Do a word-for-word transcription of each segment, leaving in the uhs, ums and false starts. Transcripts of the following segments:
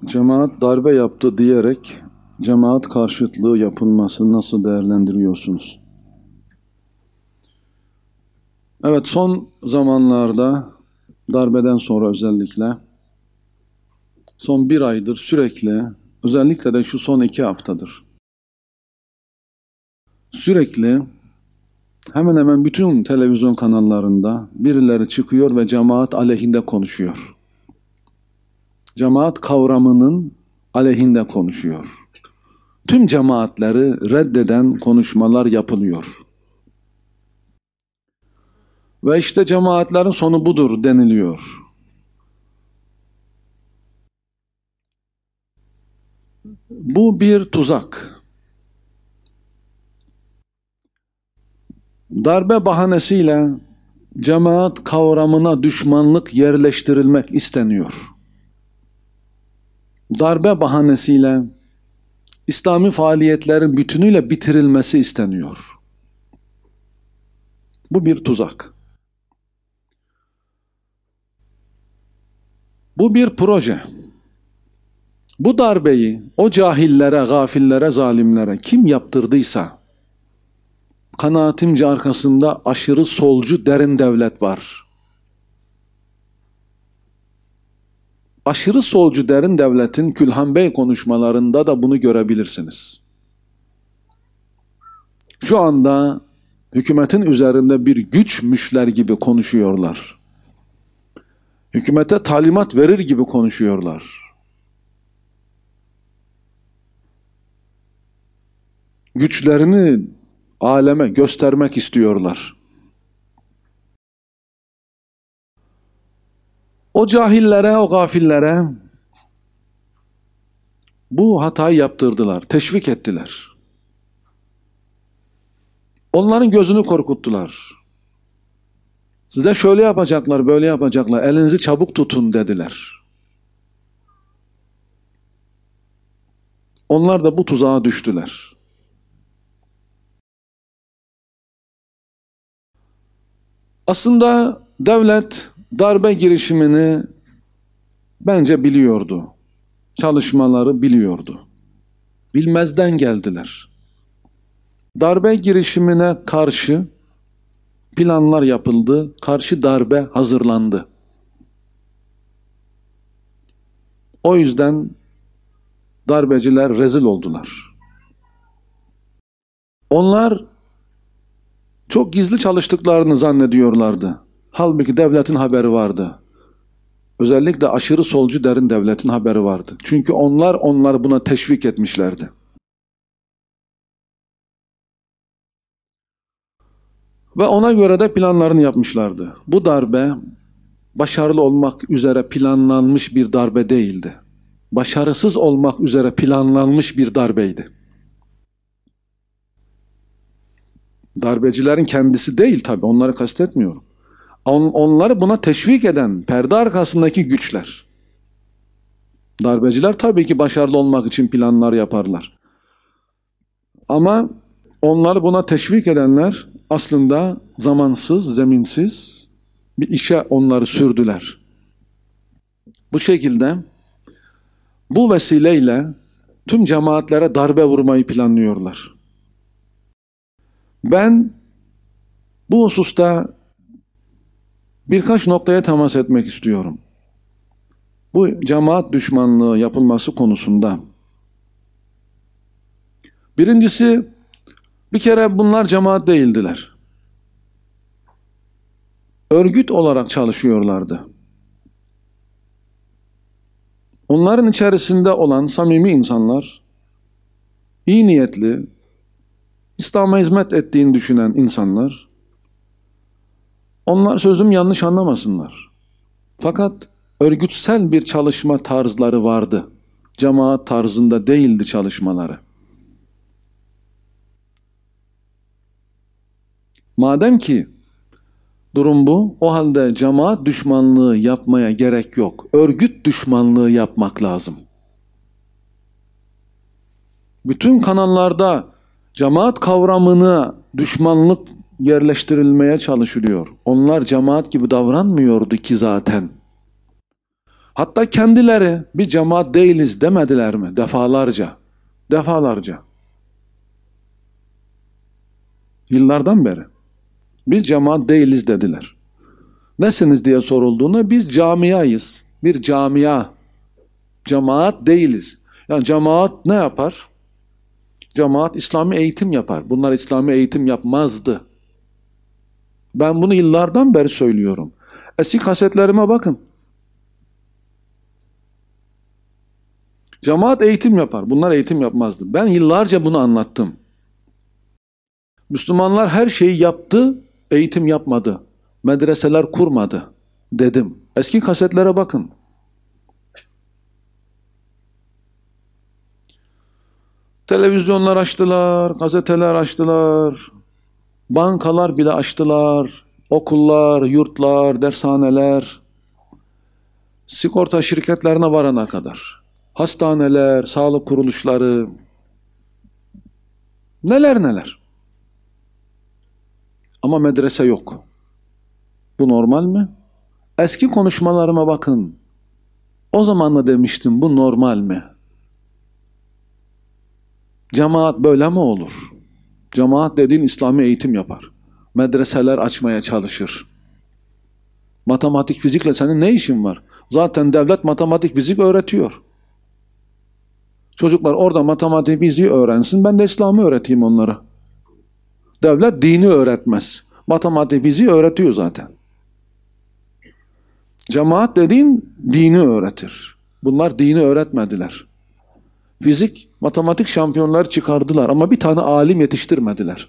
Cemaat darbe yaptı diyerek cemaat karşıtlığı yapılmasını nasıl değerlendiriyorsunuz? Evet, son zamanlarda darbeden sonra özellikle son bir aydır sürekli, özellikle de şu son iki haftadır sürekli hemen hemen bütün televizyon kanallarında birileri çıkıyor ve cemaat aleyhinde konuşuyor. Cemaat kavramının aleyhinde konuşuyor. Tüm cemaatleri reddeden konuşmalar yapılıyor. Ve işte cemaatlerin sonu budur deniliyor. Bu bir tuzak. Darbe bahanesiyle cemaat kavramına düşmanlık yerleştirilmek isteniyor. Darbe bahanesiyle İslami faaliyetlerin bütünüyle bitirilmesi isteniyor. Bu bir tuzak. Bu bir proje. Bu darbeyi o cahillere, gafillere, zalimlere kim yaptırdıysa, kanaatimce arkasında aşırı solcu derin devlet var. Aşırı solcu derin devletin Külhan Bey konuşmalarında da bunu görebilirsiniz. Şu anda hükümetin üzerinde bir güçmüşler gibi konuşuyorlar. Hükümete talimat verir gibi konuşuyorlar. Güçlerini aleme göstermek istiyorlar. O cahillere, o gafillere bu hatayı yaptırdılar, teşvik ettiler. Onların gözünü korkuttular. Size şöyle yapacaklar, böyle yapacaklar, elinizi çabuk tutun dediler. Onlar da bu tuzağa düştüler. Aslında devlet darbe girişimini bence biliyordu. Çalışmaları biliyordu. Bilmezden geldiler. Darbe girişimine karşı planlar yapıldı, karşı darbe hazırlandı. O yüzden darbeciler rezil oldular. Onlar çok gizli çalıştıklarını zannediyorlardı. Halbuki devletin haberi vardı. Özellikle aşırı solcu derin devletin haberi vardı. Çünkü onlar onlar buna teşvik etmişlerdi. Ve ona göre de planlarını yapmışlardı. Bu darbe başarılı olmak üzere planlanmış bir darbe değildi. Başarısız olmak üzere planlanmış bir darbeydi. Darbecilerin kendisi değil tabii, onları kastetmiyorum. On, onları buna teşvik eden perde arkasındaki güçler. Darbeciler tabii ki başarılı olmak için planlar yaparlar. Ama onları buna teşvik edenler aslında zamansız, zeminsiz bir işe onları sürdüler. Bu şekilde bu vesileyle tüm cemaatlere darbe vurmayı planlıyorlar. Ben bu hususta birkaç noktaya temas etmek istiyorum. Bu cemaat düşmanlığı yapılması konusunda. Birincisi, bir kere bunlar cemaat değildiler. Örgüt olarak çalışıyorlardı. Onların içerisinde olan samimi insanlar, iyi niyetli, İslam'a hizmet ettiğini düşünen insanlar, onlar sözüm yanlış anlamasınlar. Fakat örgütsel bir çalışma tarzları vardı. Cemaat tarzında değildi çalışmaları. Madem ki durum bu, o halde cemaat düşmanlığı yapmaya gerek yok. Örgüt düşmanlığı yapmak lazım. Bütün kanallarda cemaat kavramına düşmanlık yerleştirilmeye çalışılıyor. Onlar cemaat gibi davranmıyordu ki zaten. Hatta kendileri bir cemaat değiliz demediler mi? Defalarca. Defalarca. Yıllardan beri. Biz cemaat değiliz dediler. Nesiniz diye sorulduğunda biz camiayız. Bir camia. Cemaat değiliz. Yani cemaat ne yapar? Cemaat İslami eğitim yapar. Bunlar İslami eğitim yapmazdı. Ben bunu yıllardan beri söylüyorum. Eski kasetlerime bakın. Cemaat eğitim yapar. Bunlar eğitim yapmazdı. Ben yıllarca bunu anlattım. Müslümanlar her şeyi yaptı, eğitim yapmadı. Medreseler kurmadı dedim. Eski kasetlere bakın. Televizyonlar açtılar, gazeteler açtılar, bankalar bile açtılar, okullar, yurtlar, dershaneler, sigorta şirketlerine varana kadar, hastaneler, sağlık kuruluşları, neler neler. Ama medrese yok. Bu normal mi? Eski konuşmalarıma bakın. O zaman da demiştim, bu normal mi? Cemaat böyle mi olur? Cemaat dediğin İslami eğitim yapar. Medreseler açmaya çalışır. Matematik, fizikle senin ne işin var? Zaten devlet matematik, fizik öğretiyor. Çocuklar orada matematik, fiziği öğrensin, ben de İslam'ı öğreteyim onlara. Devlet dini öğretmez. Matematik, fiziği öğretiyor zaten. Cemaat dediğin dini öğretir. Bunlar dini öğretmediler. Fizik, matematik şampiyonları çıkardılar ama bir tane alim yetiştirmediler.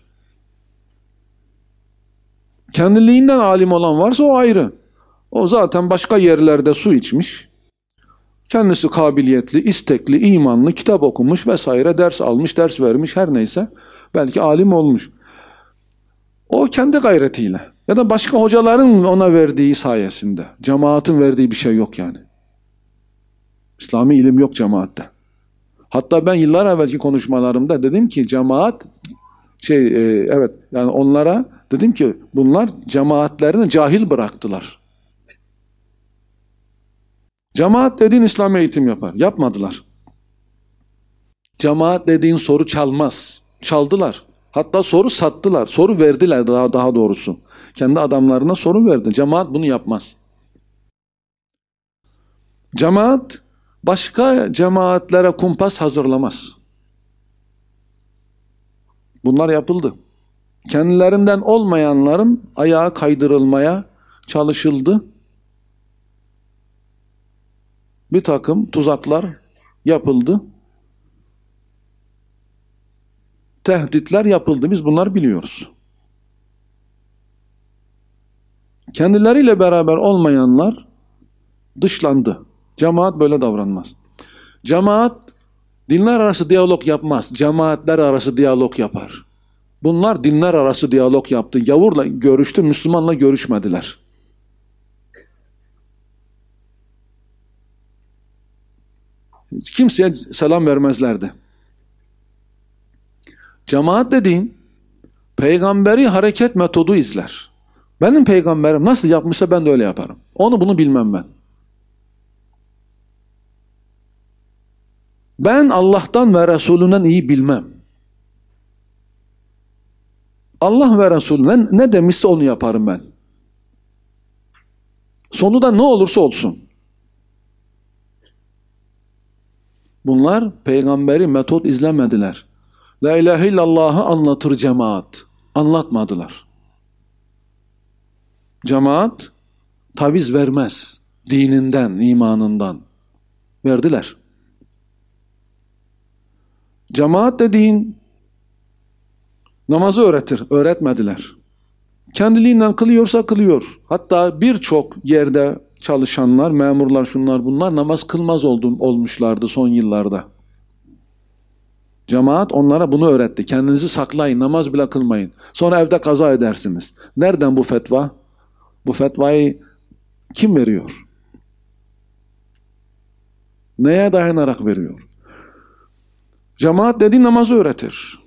Kendiliğinden alim olan varsa o ayrı. O zaten başka yerlerde su içmiş. Kendisi kabiliyetli, istekli, imanlı, kitap okumuş vesaire, ders almış, ders vermiş, her neyse. Belki alim olmuş. O kendi gayretiyle ya da başka hocaların ona verdiği sayesinde. Cemaatin verdiği bir şey yok yani. İslami ilim yok cemaatte. Hatta ben yıllar evvelki konuşmalarımda dedim ki cemaat şey e, evet yani onlara dedim ki bunlar cemaatlerini cahil bıraktılar. Cemaat dediğin İslam eğitim yapar. Yapmadılar. Cemaat dediğin soru çalmaz. Çaldılar. Hatta soru sattılar. Soru verdiler daha, daha doğrusu. Kendi adamlarına soru verdi. Cemaat bunu yapmaz. Cemaat başka cemaatlere kumpas hazırlamaz. Bunlar yapıldı. Kendilerinden olmayanların ayağa kaydırılmaya çalışıldı. Bir takım tuzaklar yapıldı. Tehditler yapıldı. Biz bunları biliyoruz. Kendileriyle beraber olmayanlar dışlandı. Cemaat böyle davranmaz. Cemaat dinler arası diyalog yapmaz. Cemaatler arası diyalog yapar. Bunlar dinler arası diyalog yaptı. Yavurla görüştü, Müslümanla görüşmediler. Hiç kimseye selam vermezlerdi. Cemaat dediğin peygamberi hareket metodu izler. Benim peygamberim nasıl yapmışsa ben de öyle yaparım. Onu bunu bilmem ben. Ben Allah'tan ve Resulünden iyi bilmem. Allah ve Resulüne ne demişse onu yaparım ben. Sonu da ne olursa olsun. Bunlar peygamberi metot izlemediler. La ilahe illallah'ı anlatır cemaat. Anlatmadılar. Cemaat taviz vermez. Dininden, imanından. Verdiler. Cemaat dediğin namazı öğretir. Öğretmediler. Kendiliğinden kılıyorsa kılıyor. Hatta birçok yerde çalışanlar, memurlar, şunlar bunlar namaz kılmaz oldum, olmuşlardı son yıllarda. Cemaat onlara bunu öğretti. Kendinizi saklayın, namaz bile kılmayın. Sonra evde kaza edersiniz. Nereden bu fetva? Bu fetvayı kim veriyor? Neye dayanarak veriyor? Cemaat dediği namazı öğretir.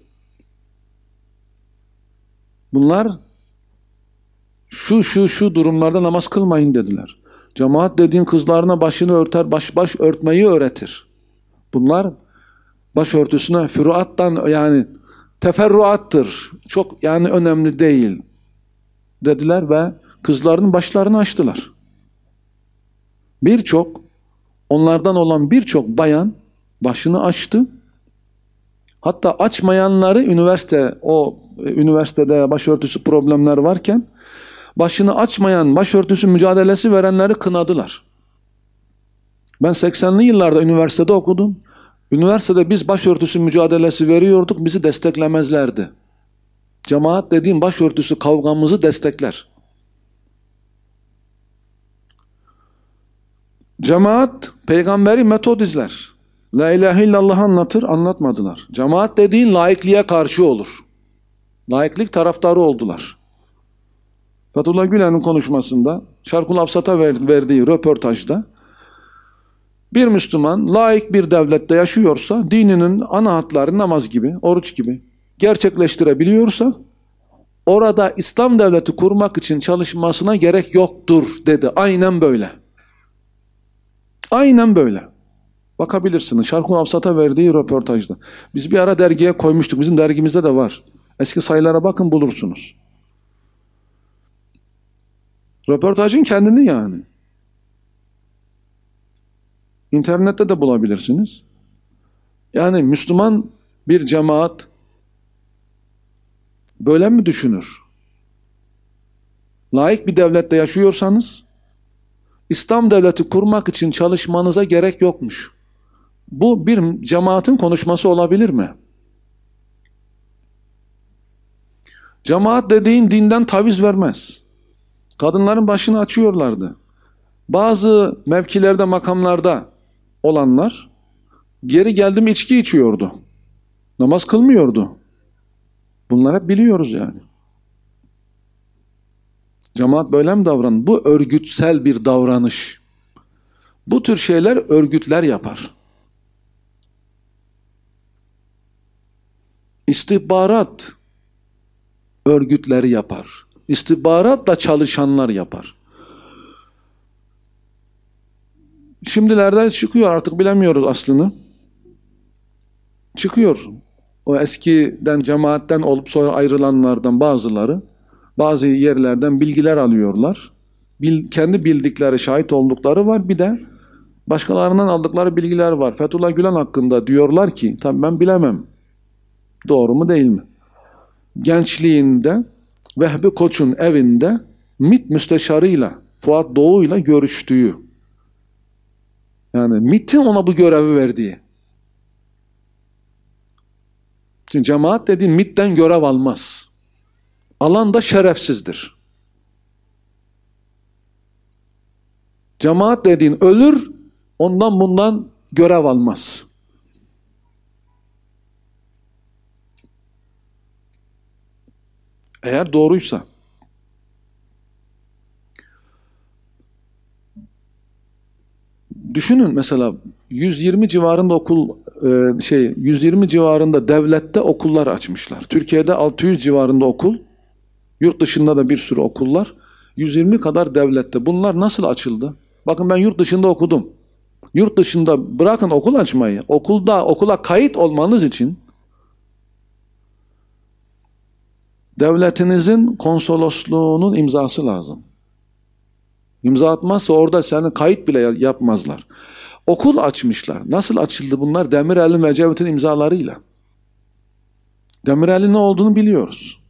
Bunlar şu şu şu durumlarda namaz kılmayın dediler. Cemaat dediğin kızlarına başını örter, baş baş örtmeyi öğretir. Bunlar başörtüsüne füruattan, yani teferruattır. Çok yani önemli değil dediler ve kızların başlarını açtılar. Birçok, onlardan olan birçok bayan başını açtı. Hatta açmayanları üniversite, o üniversitede başörtüsü problemler varken başını açmayan, başörtüsü mücadelesi verenleri kınadılar. Ben seksenli yıllarda üniversitede okudum. Üniversitede biz başörtüsü mücadelesi veriyorduk, bizi desteklemezlerdi. Cemaat dediğim başörtüsü kavgamızı destekler. Cemaat peygamberi metod izler. La ilahe illallah anlatır, anlatmadılar. Cemaat dediğin laikliğe karşı olur. Laiklik taraftarı oldular. Fethullah Gülen'in konuşmasında, Şarkul Afsat'a verdiği röportajda, bir Müslüman laik bir devlette yaşıyorsa, dininin ana hatları namaz gibi, oruç gibi gerçekleştirebiliyorsa, orada İslam devleti kurmak için çalışmasına gerek yoktur dedi. Aynen böyle. Aynen böyle. Bakabilirsiniz. Şarkul Afsat'a verdiği röportajda. Biz bir ara dergiye koymuştuk. Bizim dergimizde de var. Eski sayılara bakın, bulursunuz. Röportajın kendini yani. İnternette de bulabilirsiniz. Yani Müslüman bir cemaat böyle mi düşünür? Laik bir devlette yaşıyorsanız İslam devleti kurmak için çalışmanıza gerek yokmuş. Bu bir cemaatin konuşması olabilir mi? Cemaat dediğin dinden taviz vermez. Kadınların başını açıyorlardı. Bazı mevkilerde, makamlarda olanlar geri geldim içki içiyordu. Namaz kılmıyordu. Bunları hep biliyoruz yani. Cemaat böyle mi davranır? Bu örgütsel bir davranış. Bu tür şeyler örgütler yapar. İstihbarat örgütleri yapar. İstihbaratla çalışanlar yapar. Şimdilerde çıkıyor, artık bilemiyoruz aslını. Çıkıyor. O eskiden cemaatten olup sonra ayrılanlardan bazıları bazı yerlerden bilgiler alıyorlar. Bil, kendi bildikleri, şahit oldukları var. Bir de başkalarından aldıkları bilgiler var. Fethullah Gülen hakkında diyorlar ki, tabii ben bilemem. Doğru mu değil mi? Gençliğinde Vehbi Koç'un evinde MİT müsteşarıyla, Fuat Doğu'yla görüştüğü. Yani MİT'in ona bu görevi verdiği. Çünkü cemaat dediğin MİT'ten görev almaz. Alan da şerefsizdir. Cemaat dediğin ölür, ondan bundan görev almaz. Eğer doğruysa. Düşünün mesela yüz yirmi civarında okul şey yüz yirmi civarında devlette okullar açmışlar. Türkiye'de altı yüz civarında okul, yurt dışında da bir sürü okullar, yüz yirmi kadar devlette. Bunlar nasıl açıldı? Bakın ben yurt dışında okudum. Yurt dışında bırakın okul açmayı, okulda okula kayıt olmanız için devletinizin konsolosluğunun imzası lazım. İmza atmazsa orada seni kayıt bile yapmazlar. Okul açmışlar. Nasıl açıldı bunlar? Demirel'in ve Ecevit'in imzalarıyla. Demirel'in ne olduğunu biliyoruz.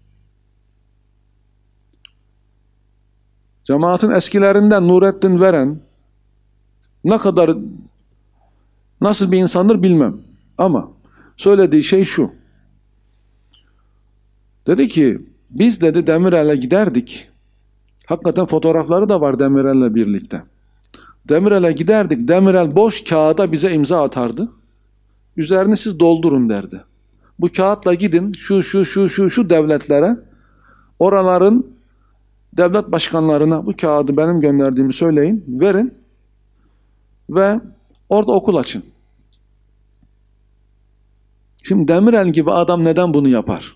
Cemaatin eskilerinden Nurettin Veren ne kadar, nasıl bir insandır bilmem. Ama söylediği şey şu. Dedi ki biz dedi Demirel'e giderdik. Hakikaten fotoğrafları da var Demirel'le birlikte. Demirel'e giderdik. Demirel boş kağıda bize imza atardı. Üzerini siz doldurun derdi. Bu kağıtla gidin şu şu şu şu şu devletlere, oraların devlet başkanlarına bu kağıdı benim gönderdiğimi söyleyin, verin ve orada okul açın. Şimdi Demirel gibi adam neden bunu yapar?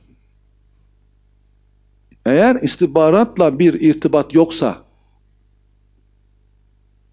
Eğer istihbaratla bir irtibat yoksa,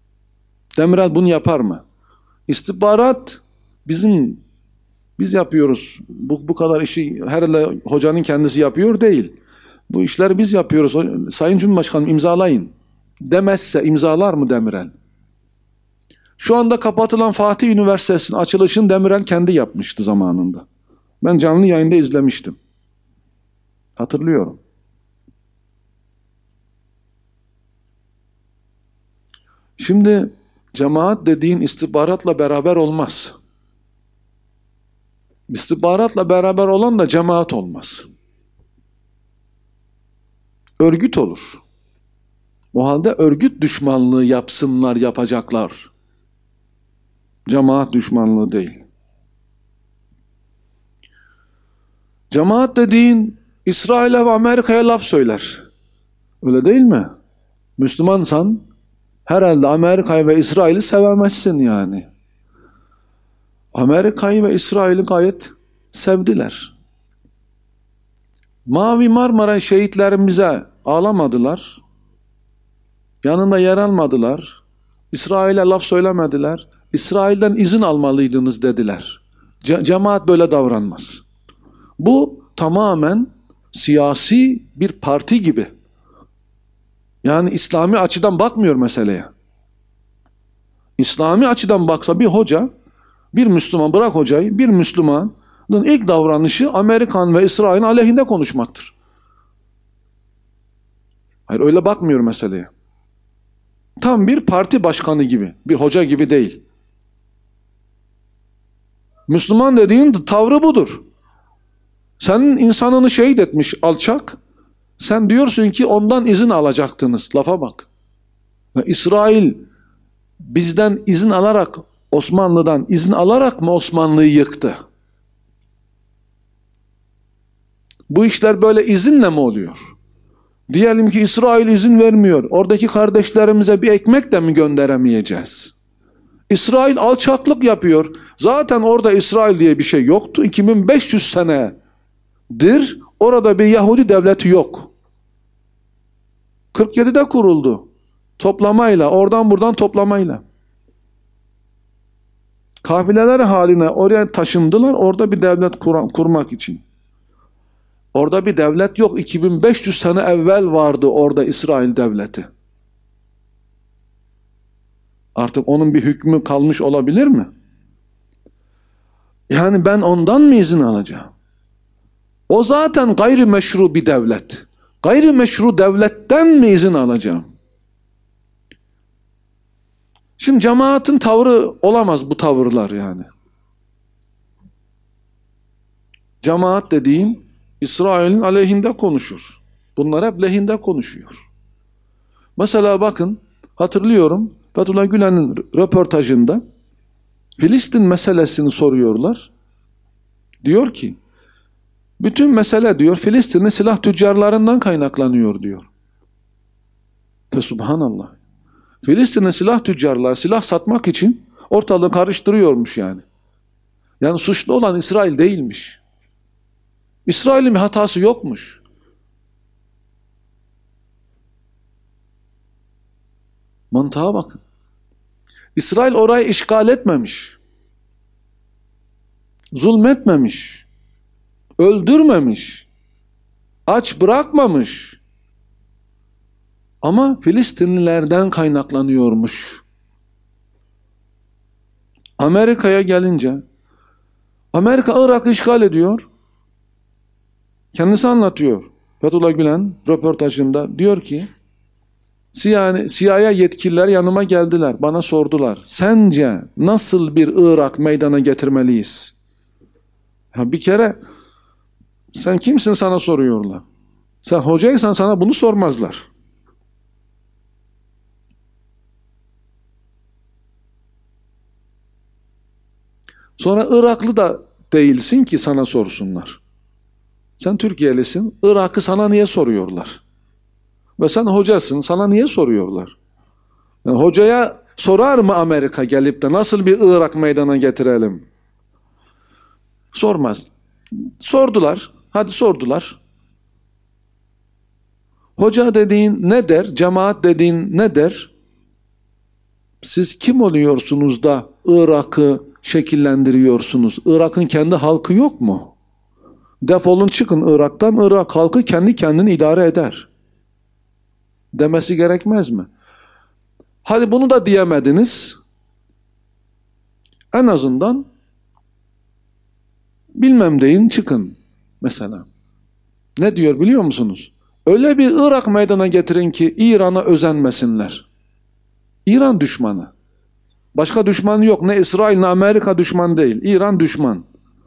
Demirel bunu yapar mı? İstihbarat bizim biz yapıyoruz. Bu, bu kadar işi herhalde hocanın kendisi yapıyor değil. Bu işleri biz yapıyoruz. Sayın Cumhurbaşkanım imzalayın demezse imzalar mı Demirel? Şu anda kapatılan Fatih Üniversitesi'nin açılışını Demirel kendi yapmıştı zamanında. Ben canlı yayında izlemiştim. Hatırlıyorum. Şimdi cemaat dediğin istihbaratla beraber olmaz. İstihbaratla beraber olan da cemaat olmaz. Örgüt olur. O halde örgüt düşmanlığı yapsınlar, yapacaklar. Cemaat düşmanlığı değil. Cemaat dediğin İsrail'e ve Amerika'ya laf söyler. Öyle değil mi? Müslümansan herhalde Amerika'yı ve İsrail'i sevemezsin yani. Amerika'yı ve İsrail'i gayet sevdiler. Mavi Marmara şehitlerimize ağlamadılar. Yanında yer almadılar. İsrail'e laf söylemediler. İsrail'den izin almalıydınız dediler. Ce- cemaat böyle davranmaz. Bu tamamen siyasi bir parti gibi. Yani İslami açıdan bakmıyor meseleye. İslami açıdan baksa bir hoca, bir Müslüman, bırak hocayı, bir Müslümanın ilk davranışı Amerikan ve İsrail'in aleyhinde konuşmaktır. Hayır, öyle bakmıyor meseleye. Tam bir parti başkanı gibi, bir hoca gibi değil. Müslüman dediğin tavrı budur. Senin insanını şehit etmiş alçak, sen diyorsun ki ondan izin alacaktınız. Lafa bak. Ve İsrail bizden izin alarak, Osmanlı'dan izin alarak mı Osmanlı'yı yıktı? Bu işler böyle izinle mi oluyor? Diyelim ki İsrail izin vermiyor. Oradaki kardeşlerimize bir ekmek de mi gönderemeyeceğiz? İsrail alçaklık yapıyor. Zaten orada İsrail diye bir şey yoktu. iki bin beş yüz senedir orada bir Yahudi devleti yok. kırk yedide kuruldu. Toplamayla, oradan buradan toplamayla. Kafileler haline oraya taşındılar, orada bir devlet kur kurmak için. Orada bir devlet yok. iki bin beş yüz sene evvel vardı orada İsrail devleti. Artık onun bir hükmü kalmış olabilir mi? Yani ben ondan mı izin alacağım? O zaten gayrimeşru bir devlet. Gayrimeşru devletten mi izin alacağım? Şimdi cemaatin tavrı olamaz bu tavırlar yani. Cemaat dediğim İsrail'in aleyhinde konuşur. Bunlar hep lehinde konuşuyor. Mesela bakın, hatırlıyorum Fethullah Gülen'in röportajında Filistin meselesini soruyorlar. Diyor ki, bütün mesele diyor Filistin'in silah tüccarlarından kaynaklanıyor diyor. Ve subhanallah. Filistin'in silah tüccarları silah satmak için ortalığı karıştırıyormuş yani. Yani suçlu olan İsrail değilmiş. İsrail'in bir hatası yokmuş. Mantığa bakın. İsrail orayı işgal etmemiş. Zulmetmemiş. Öldürmemiş. Aç bırakmamış. Ama Filistinlilerden kaynaklanıyormuş. Amerika'ya gelince, Amerika Irak'ı işgal ediyor. Kendisi anlatıyor. Fethullah Gülen röportajında diyor ki, C I A yetkililer yanıma geldiler, bana sordular. Sence nasıl bir Irak meydana getirmeliyiz? Ya bir kere sen kimsin sana soruyorlar. Sen hocaysan sana bunu sormazlar. Sonra Iraklı da değilsin ki sana sorsunlar. Sen Türkiye'lisin, Irak'ı sana niye soruyorlar? Ve sen hocasın, sana niye soruyorlar? Yani hocaya sorar mı Amerika gelip de nasıl bir Irak meydana getirelim? Sormaz. Sordular, hadi sordular. Hoca dediğin ne der? Cemaat dediğin ne der? Siz kim oluyorsunuz da Irak'ı şekillendiriyorsunuz? Irak'ın kendi halkı yok mu? Defolun çıkın Irak'tan, Irak halkı kendi kendini idare eder demesi gerekmez mi? Hadi bunu da diyemediniz. En azından bilmem deyin çıkın mesela. Ne diyor biliyor musunuz? Öyle bir Irak meydana getirin ki İran'a özenmesinler. İran düşmanı. Başka düşman yok. Ne İsrail ne Amerika düşman değil. İran düşman.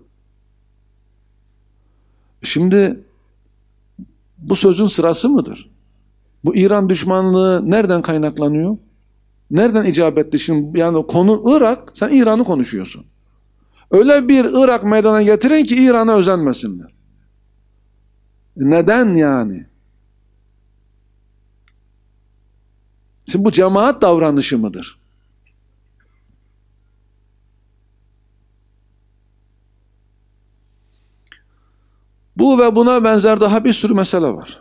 Şimdi bu sözün sırası mıdır? Bu İran düşmanlığı nereden kaynaklanıyor? Nereden icap etti? Şimdi yani konu Irak, sen İran'ı konuşuyorsun. Öyle bir Irak meydana getirin ki İran'a özenmesinler. Neden yani? Şimdi bu cemaat davranışı mıdır? Bu ve buna benzer daha bir sürü mesele var.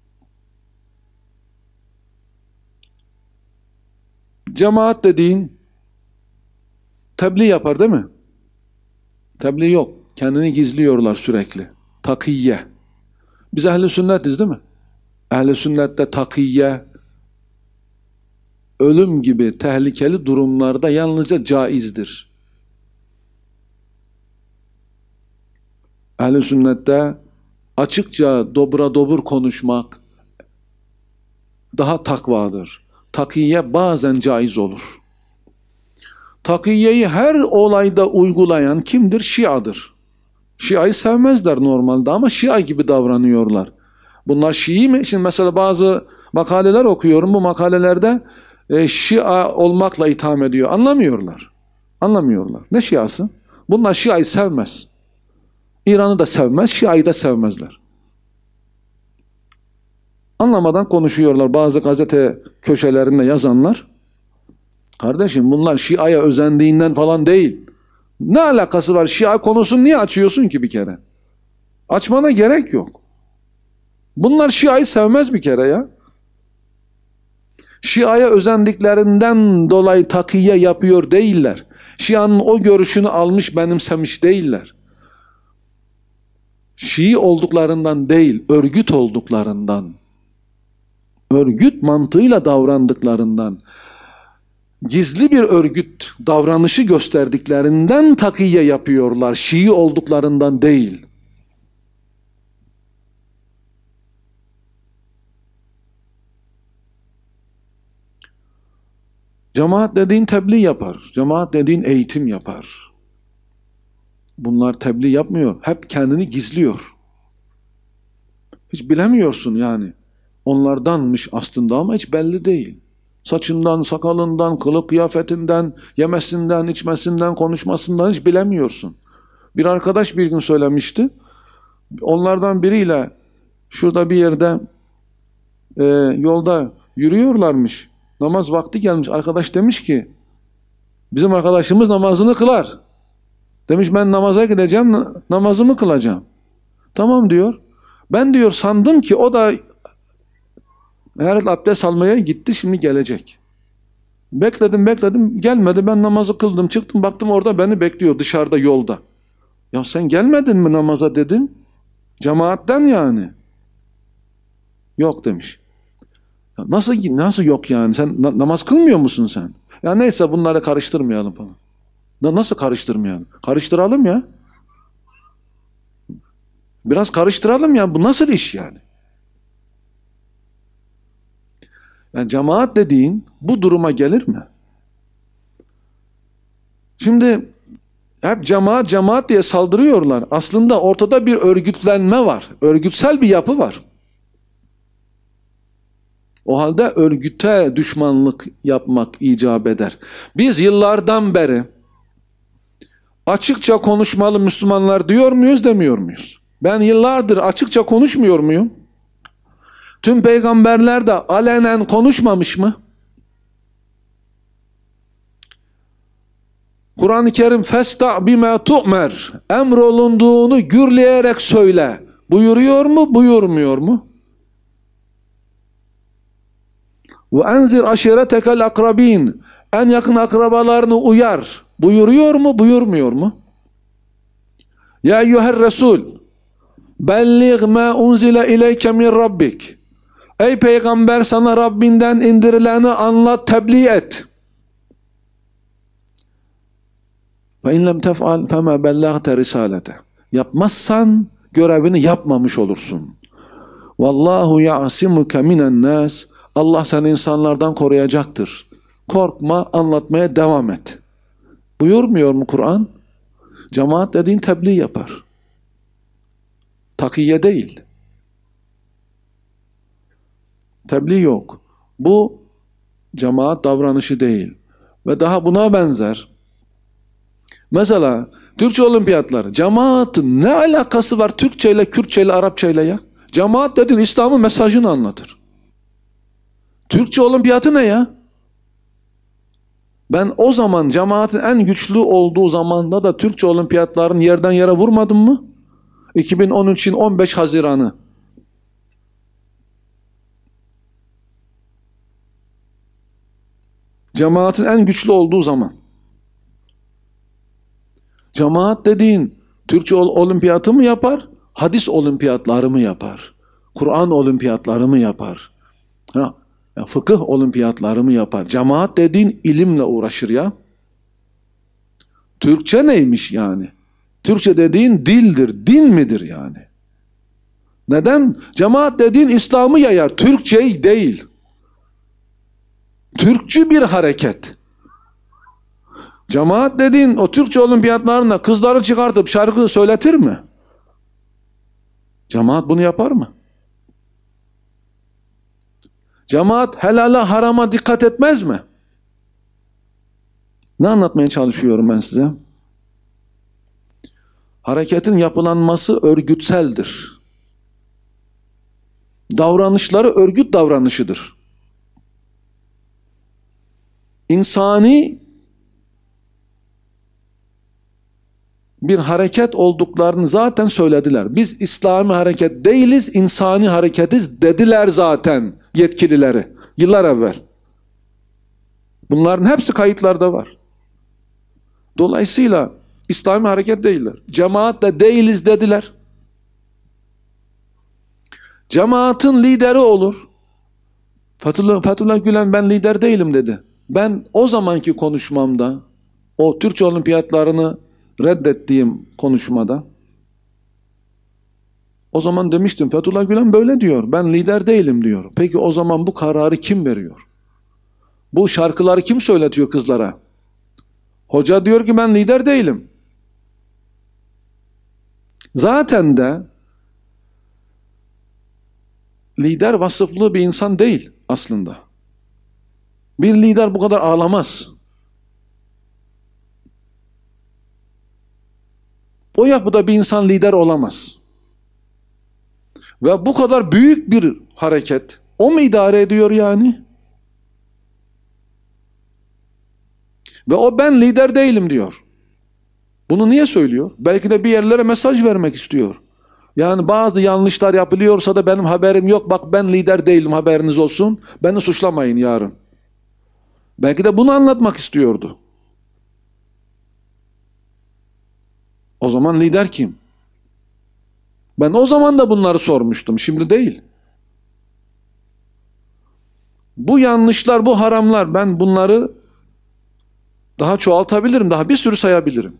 Cemaat dediğin tebliğ yapar değil mi? Tebliğ yok. Kendini gizliyorlar sürekli. Takiyye. Biz ehl-i sünnetiz değil mi? Ehl-i sünnette takiyye ölüm gibi tehlikeli durumlarda yalnızca caizdir. Ehl-i sünnette açıkça dobra dobur konuşmak daha takvadır. Takiyye bazen caiz olur. Takiyyeyi her olayda uygulayan kimdir? Şiadır. Şia'yı sevmezler normalde ama Şia gibi davranıyorlar. Bunlar Şii mi? Şimdi mesela bazı makaleler okuyorum. Bu makalelerde e, Şia olmakla itham ediyor. Anlamıyorlar. Anlamıyorlar. Ne Şiası? Bunlar Şia'yı sevmez. İran'ı da sevmez, Şia'yı da sevmezler. Anlamadan konuşuyorlar bazı gazete köşelerinde yazanlar. Kardeşim bunlar Şia'ya özendiğinden falan değil. Ne alakası var? Şia konusunu niye açıyorsun ki bir kere? Açmana gerek yok. Bunlar Şia'yı sevmez bir kere ya. Şia'ya özendiklerinden dolayı takiye yapıyor değiller. Şia'nın o görüşünü almış benimsemiş değiller. Şii olduklarından değil, örgüt olduklarından, örgüt mantığıyla davrandıklarından, gizli bir örgüt davranışı gösterdiklerinden takiye yapıyorlar. Şii olduklarından değil. Cemaat dediğin tebliğ yapar. Cemaat dediğin eğitim yapar. Bunlar tebliğ yapmıyor. Hep kendini gizliyor. Hiç bilemiyorsun yani. Onlardanmış aslında ama hiç belli değil. Saçından, sakalından, kılık kıyafetinden, yemesinden, içmesinden, konuşmasından hiç bilemiyorsun. Bir arkadaş bir gün söylemişti. Onlardan biriyle şurada bir yerde e, yolda yürüyorlarmış. Namaz vakti gelmiş. Arkadaş demiş ki bizim arkadaşımız namazını kılar. Demiş ben namaza gideceğim, namazımı kılacağım. Tamam diyor. Ben diyor sandım ki o da herhalde abdest almaya gitti, şimdi gelecek. Bekledim bekledim gelmedi, ben namazı kıldım çıktım baktım orada beni bekliyor dışarıda yolda. Ya sen gelmedin mi namaza dedim. Cemaatten yani. Yok demiş. Ya nasıl nasıl yok yani, sen na- namaz kılmıyor musun sen? Ya neyse bunları karıştırmayalım falan. Nasıl karıştırmayalım? Karıştıralım ya. Biraz karıştıralım ya. Bu nasıl iş yani? Yani cemaat dediğin bu duruma gelir mi? Şimdi hep cemaat cemaat diye saldırıyorlar. Aslında ortada bir örgütlenme var. Örgütsel bir yapı var. O halde örgüte düşmanlık yapmak icap eder. Biz yıllardan beri açıkça konuşmalı Müslümanlar diyor muyuz, demiyor muyuz? Ben yıllardır açıkça konuşmuyor muyum? Tüm peygamberler de alenen konuşmamış mı? Kur'an-ı Kerim festa bima tu'mer, emrolunduğunu gürleyerek söyle buyuruyor mu, buyurmuyor mu? Ve enzir aşiretekel akrabin, En yakın akrabalarını uyar. Buyuruyor mu, buyurmuyor mu? Ya eyyuher Resul, belliğ ma unzile ileyke min rabbik. Ey peygamber, sana Rabbinden indirileni anlat, tebliğ et. Ve in lem tef'al fema bellagte risalete. Yapmazsan görevini yapmamış olursun. Vallahu ya'simuke minen nas. Allah seni insanlardan koruyacaktır. Korkma, anlatmaya devam et. Buyurmuyor mu Kur'an? Cemaat dediğin tebliğ yapar. Takiye değil. Tebliğ yok. Bu cemaat davranışı değil. Ve daha buna benzer. Mesela Türkçe olimpiyatları. Cemaatin ne alakası var Türkçe ile, Kürtçe ile, Arapça ile ya? Cemaat dediğin İslam'ın mesajını anlatır. Türkçe olimpiyatı ne ya? Ben o zaman cemaatin en güçlü olduğu zamanda da Türkçe olimpiyatların yerden yere vurmadım mı? iki bin on üçün on beş Haziran'ı. Cemaatin en güçlü olduğu zaman. Cemaat dediğin Türkçe olimpiyatı mı yapar? Hadis olimpiyatları mı yapar? Kur'an olimpiyatları mı yapar? Ha, ya fıkıh olimpiyatları mı yapar? Cemaat dediğin ilimle uğraşır ya. Türkçe neymiş yani? Türkçe dediğin dildir, din midir yani? Neden? Cemaat dediğin İslam'ı yayar, Türkçeyi değil. Türkçü bir hareket. Cemaat dediğin o Türkçe olimpiyatlarında kızları çıkartıp şarkı söyletir mi? Cemaat bunu yapar mı? Cemaat helala harama dikkat etmez mi? Ne anlatmaya çalışıyorum ben size? Hareketin yapılanması örgütseldir. Davranışları örgüt davranışıdır. İnsani bir hareket olduklarını zaten söylediler. Biz İslami hareket değiliz, insani hareketiz dediler zaten yetkilileri yıllar evvel. Bunların hepsi kayıtlarda var. Dolayısıyla İslami hareket değiller. Cemaat de değiliz dediler. Cemaatin lideri olur. Fethullah, Fethullah Gülen ben lider değilim dedi. Ben o zamanki konuşmamda, o Türkçe olimpiyatlarını reddettiğim konuşmada, o zaman demiştim Fethullah Gülen böyle diyor. Ben lider değilim diyor. Peki o zaman bu kararı kim veriyor? Bu şarkıları kim söyletiyor kızlara? Hoca diyor ki ben lider değilim. Zaten de lider vasıflı bir insan değil aslında. Bir lider bu kadar ağlamaz. O yapıda bir insan lider olamaz. Ve bu kadar büyük bir hareket o mu idare ediyor yani? Ve o ben lider değilim diyor. Bunu niye söylüyor? Belki de bir yerlere mesaj vermek istiyor. Yani bazı yanlışlar yapılıyorsa da benim haberim yok. Bak ben lider değilim, haberiniz olsun. Beni suçlamayın yarın. Belki de bunu anlatmak istiyordu. O zaman lider kim? Ben o zaman da bunları sormuştum. Şimdi değil. Bu yanlışlar, bu haramlar, ben bunları daha çoğaltabilirim. Daha bir sürü sayabilirim.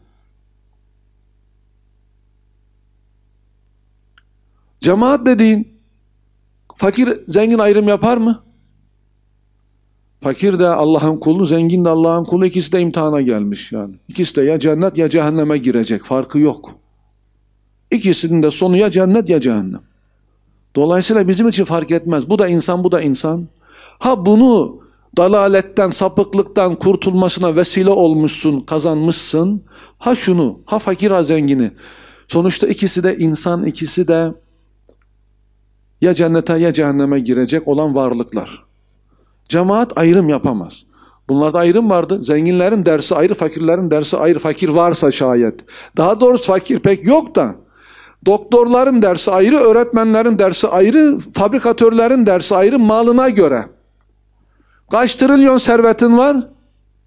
Cemaat dediğin fakir zengin ayrım yapar mı? Fakir de Allah'ın kulu, zengin de Allah'ın kulu, ikisi de imtihana gelmiş yani. İkisi de ya cennet ya cehenneme girecek. Farkı yok. İkisinin de sonu ya cennet ya cehennem. Dolayısıyla bizim için fark etmez. Bu da insan, bu da insan. Ha bunu dalaletten, sapıklıktan kurtulmasına vesile olmuşsun, kazanmışsın. Ha şunu, ha fakir ha zengini. Sonuçta ikisi de insan, ikisi de ya cennete ya cehenneme girecek olan varlıklar. Cemaat ayrım yapamaz. Bunlarda ayrım vardı. Zenginlerin dersi ayrı, fakirlerin dersi ayrı. Fakir varsa şayet. Daha doğrusu fakir pek yok da. Doktorların dersi ayrı, öğretmenlerin dersi ayrı, fabrikatörlerin dersi ayrı malına göre. Kaç trilyon servetin var?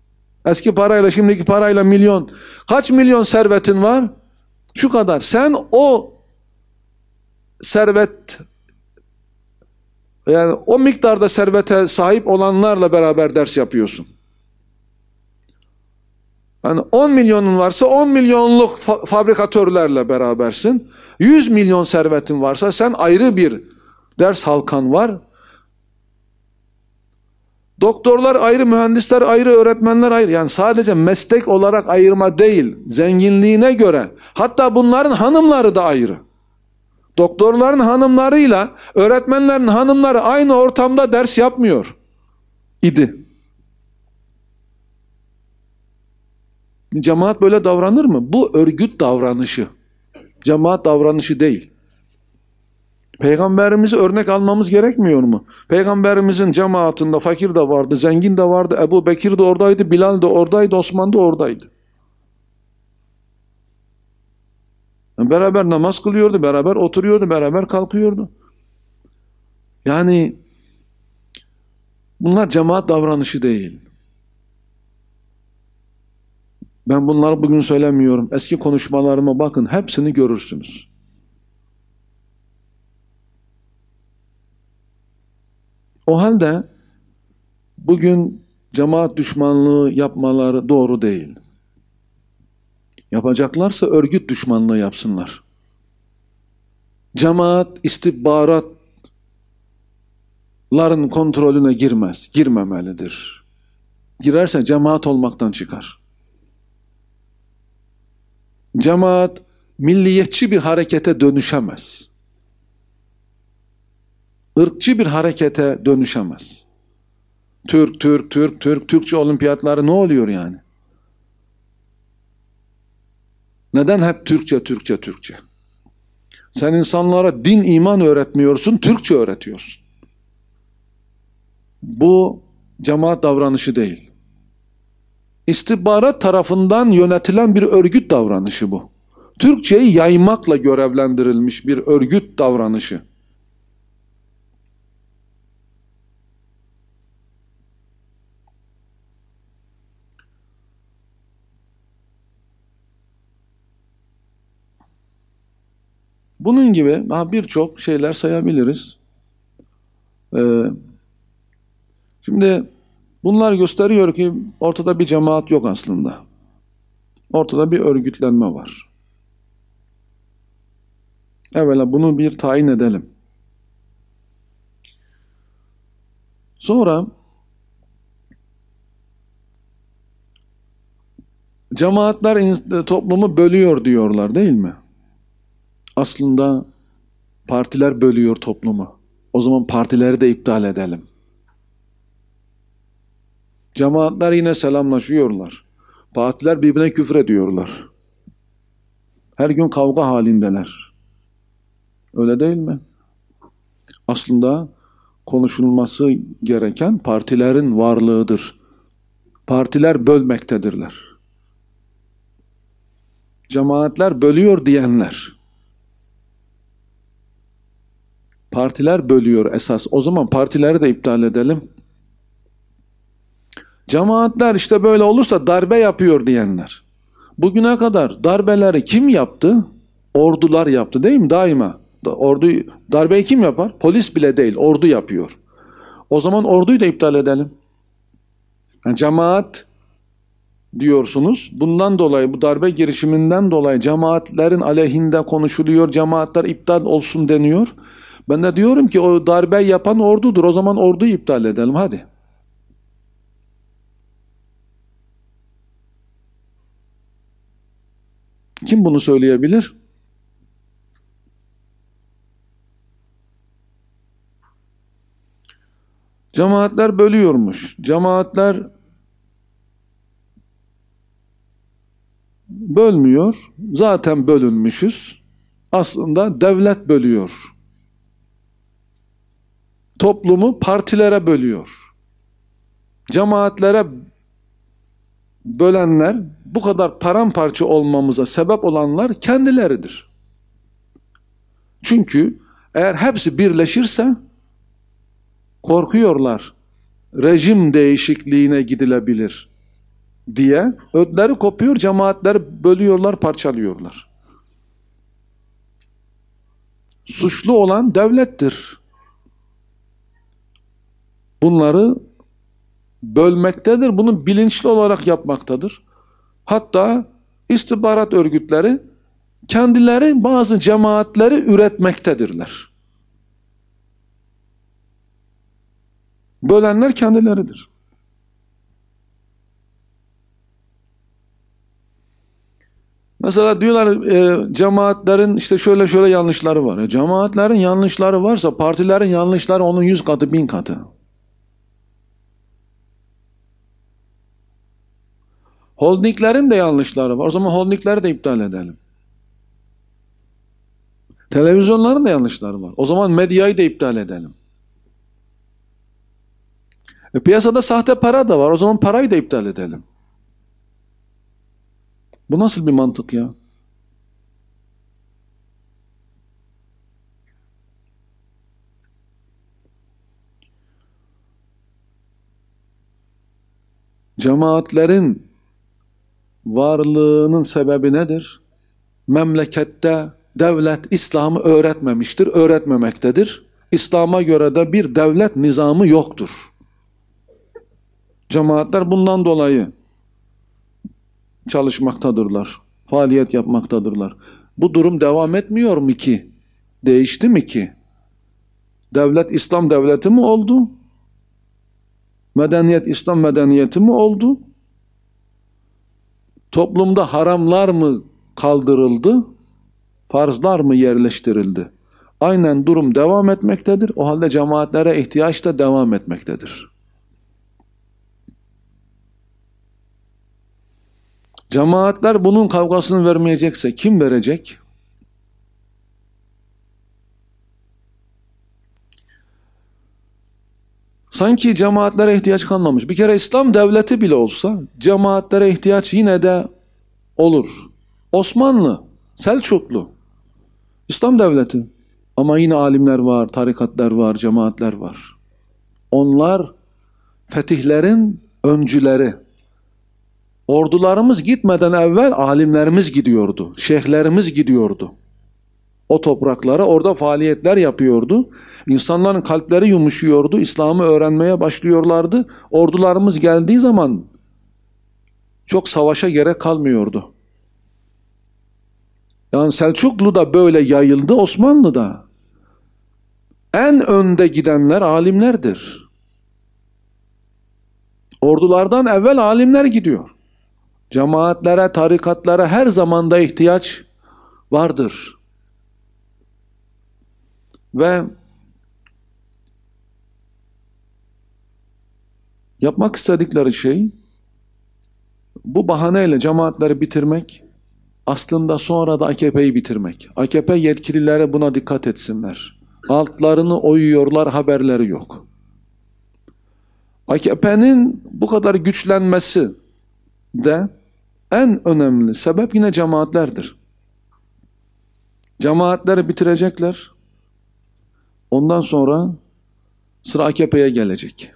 Eski parayla şimdiki parayla milyon. Kaç milyon servetin var? Şu kadar. Sen o servet, yani o miktarda servete sahip olanlarla beraber ders yapıyorsun. Yani on milyonun varsa on milyonluk fa- fabrikatörlerle berabersin. yüz milyon servetin varsa sen ayrı bir ders halkan var. Doktorlar ayrı, mühendisler ayrı, öğretmenler ayrı. Yani sadece meslek olarak ayırma değil, zenginliğine göre. Hatta bunların hanımları da ayrı. Doktorların hanımlarıyla öğretmenlerin hanımları aynı ortamda ders yapmıyor idi. Cemaat böyle davranır mı? Bu örgüt davranışı. Cemaat davranışı değil. Peygamberimizi örnek almamız gerekmiyor mu? Peygamberimizin cemaatinde fakir de vardı, zengin de vardı, Ebu Bekir de oradaydı, Bilal de oradaydı, Osman da oradaydı. Beraber namaz kılıyordu, beraber oturuyordu, beraber kalkıyordu. Yani bunlar cemaat davranışı değil. Ben bunları bugün söylemiyorum. Eski konuşmalarıma bakın, hepsini görürsünüz. O halde bugün cemaat düşmanlığı yapmaları doğru değil. Yapacaklarsa örgüt düşmanlığı yapsınlar. Cemaat istihbaratların kontrolüne girmez, girmemelidir. Girerse cemaat olmaktan çıkar. Cemaat milliyetçi bir harekete dönüşemez. Irkçı bir harekete dönüşemez. Türk, Türk, Türk, Türk, Türkçe olimpiyatları ne oluyor yani? Neden hep Türkçe, Türkçe, Türkçe? Sen insanlara din, iman öğretmiyorsun, Türkçe öğretiyorsun. Bu cemaat davranışı değil. İstihbarat tarafından yönetilen bir örgüt davranışı bu. Türkçeyi yaymakla görevlendirilmiş bir örgüt davranışı. Bunun gibi birçok şeyler sayabiliriz. Ee, şimdi bunlar gösteriyor ki ortada bir cemaat yok aslında. Ortada bir örgütlenme var. Evvela bunu bir tayin edelim. Sonra cemaatler toplumu bölüyor diyorlar değil mi? Aslında partiler bölüyor toplumu. O zaman partileri de iptal edelim. Cemaatler yine selamlaşıyorlar. Partiler birbirine küfür ediyorlar. Her gün kavga halindeler. Öyle değil mi? Aslında konuşulması gereken partilerin varlığıdır. Partiler bölmektedirler. Cemaatler bölüyor diyenler. Partiler bölüyor esas. O zaman partileri de iptal edelim. Cemaatler işte böyle olursa darbe yapıyor diyenler. Bugüne kadar darbeleri kim yaptı? Ordular yaptı değil mi? Daima. Ordu, darbeyi kim yapar? Polis bile değil, ordu yapıyor. O zaman orduyu da iptal edelim. Yani cemaat diyorsunuz. Bundan dolayı, bu darbe girişiminden dolayı cemaatlerin aleyhinde konuşuluyor, cemaatler iptal olsun deniyor. Ben de diyorum ki o darbe yapan ordudur. O zaman orduyu iptal edelim hadi. Kim bunu söyleyebilir? Cemaatler bölüyormuş. Cemaatler bölmüyor. Zaten bölünmüşüz. Aslında devlet bölüyor. Toplumu partilere bölüyor. Cemaatlere bölenler, bu kadar paramparça olmamıza sebep olanlar kendileridir. Çünkü eğer hepsi birleşirse korkuyorlar. Rejim değişikliğine gidilebilir. diye ödleri kopuyor, cemaatleri bölüyorlar, parçalıyorlar. Suçlu olan devlettir. Bunları bölmektedir, bunu bilinçli olarak yapmaktadır. Hatta istihbarat örgütleri kendileri bazı cemaatleri üretmektedirler. Bölenler kendileridir. Mesela diyorlar e, cemaatlerin işte şöyle şöyle yanlışları var. E, cemaatlerin yanlışları varsa partilerin yanlışları onun yüz katı, bin katı. Holdinglerin de yanlışları var. O zaman holdingleri de iptal edelim. Televizyonların da yanlışları var. O zaman medyayı da iptal edelim. E, piyasada sahte para da var. O zaman parayı da iptal edelim. Bu nasıl bir mantık ya? Cemaatlerin varlığının sebebi nedir? Memlekette devlet İslam'ı öğretmemiştir, öğretmemektedir. İslam'a göre de bir devlet nizamı yoktur. Cemaatler bundan dolayı çalışmaktadırlar, faaliyet yapmaktadırlar. Bu durum devam etmiyor mu ki? Değişti mi ki? Devlet İslam devleti mi oldu? Medeniyet İslam medeniyeti mi oldu? Toplumda haramlar mı kaldırıldı? Farzlar mı yerleştirildi? Aynen durum devam etmektedir. O halde cemaatlere ihtiyaç da devam etmektedir. Cemaatler bunun kavgasını vermeyecekse kim verecek? Sanki cemaatlere ihtiyaç kalmamış. Bir kere İslam devleti bile olsa cemaatlere ihtiyaç yine de olur. Osmanlı, Selçuklu, İslam devleti. Ama yine alimler var, tarikatlar var, cemaatler var. Onlar fetihlerin öncüleri. Ordularımız gitmeden evvel alimlerimiz gidiyordu, şeyhlerimiz gidiyordu. O topraklara orada faaliyetler yapıyordu. İnsanların kalpleri yumuşuyordu, İslam'ı öğrenmeye başlıyorlardı. Ordularımız geldiği zaman çok savaşa gerek kalmıyordu. Yani Selçuklu'da böyle yayıldı, Osmanlı'da. En önde gidenler alimlerdir. Ordulardan evvel alimler gidiyor. Cemaatlere, tarikatlara her zamanda ihtiyaç vardır. Ve yapmak istedikleri şey bu bahaneyle cemaatleri bitirmek, aslında sonra da A K P'yi bitirmek. A K P yetkilileri buna dikkat etsinler. Altlarını oyuyorlar, haberleri yok. A K P'nin bu kadar güçlenmesi de en önemli sebep yine cemaatlerdir. Cemaatleri bitirecekler. Ondan sonra sıra A K P'ye gelecek.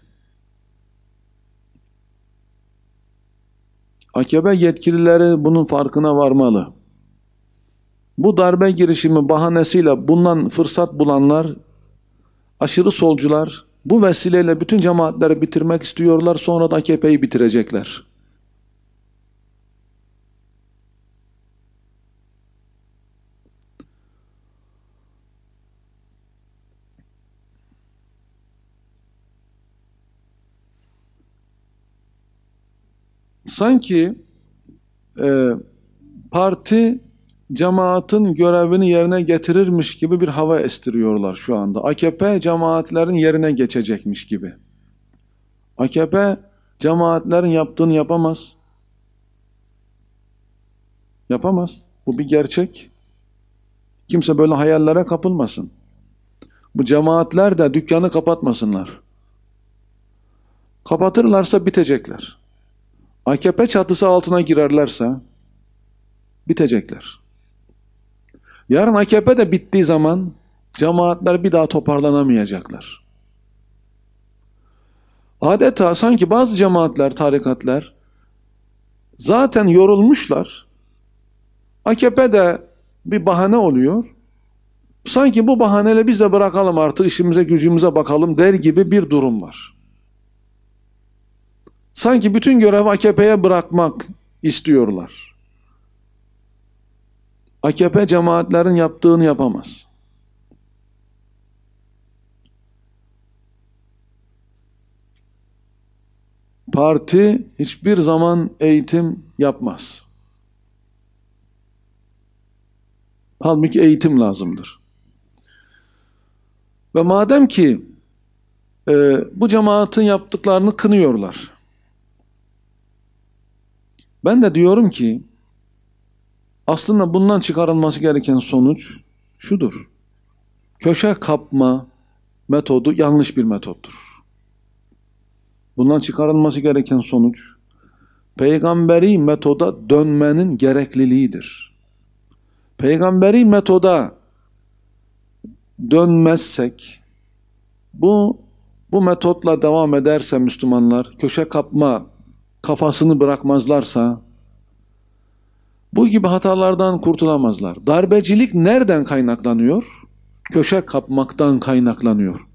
A K P yetkilileri bunun farkına varmalı. Bu darbe girişimi bahanesiyle bundan fırsat bulanlar, aşırı solcular, bu vesileyle bütün cemaatleri bitirmek istiyorlar, sonra da A K P'yi bitirecekler. Sanki e, parti cemaatin görevini yerine getirirmiş gibi bir hava estiriyorlar şu anda. A K P cemaatlerin yerine geçecekmiş gibi. A K P cemaatlerin yaptığını yapamaz. Yapamaz. Bu bir gerçek. Kimse böyle hayallere kapılmasın. Bu cemaatler de dükkanı kapatmasınlar. Kapatırlarsa bitecekler. A K P çatısı altına girerlerse bitecekler. Yarın A K P de bittiği zaman cemaatler bir daha toparlanamayacaklar. Adeta sanki bazı cemaatler, tarikatlar Zaten yorulmuşlar. A K P de bir bahane oluyor. Sanki bu bahaneyle biz de bırakalım artık, işimize gücümüze bakalım der gibi bir durum var. Sanki bütün görevi A K P'ye bırakmak istiyorlar. A K P cemaatlerin yaptığını yapamaz. Parti hiçbir zaman eğitim yapmaz. Halbuki eğitim lazımdır. Ve madem ki e, bu cemaatin yaptıklarını kınıyorlar, ben de diyorum ki aslında bundan çıkarılması gereken sonuç şudur: köşe kapma metodu yanlış bir metottur. Bundan çıkarılması gereken sonuç peygamberi metoda dönmenin gerekliliğidir. Peygamberi metoda dönmezsek, bu bu metotla devam ederse Müslümanlar, köşe kapma kafasını bırakmazlarsa bu gibi hatalardan kurtulamazlar. Darbecilik nereden kaynaklanıyor? Köşe kapmaktan kaynaklanıyor.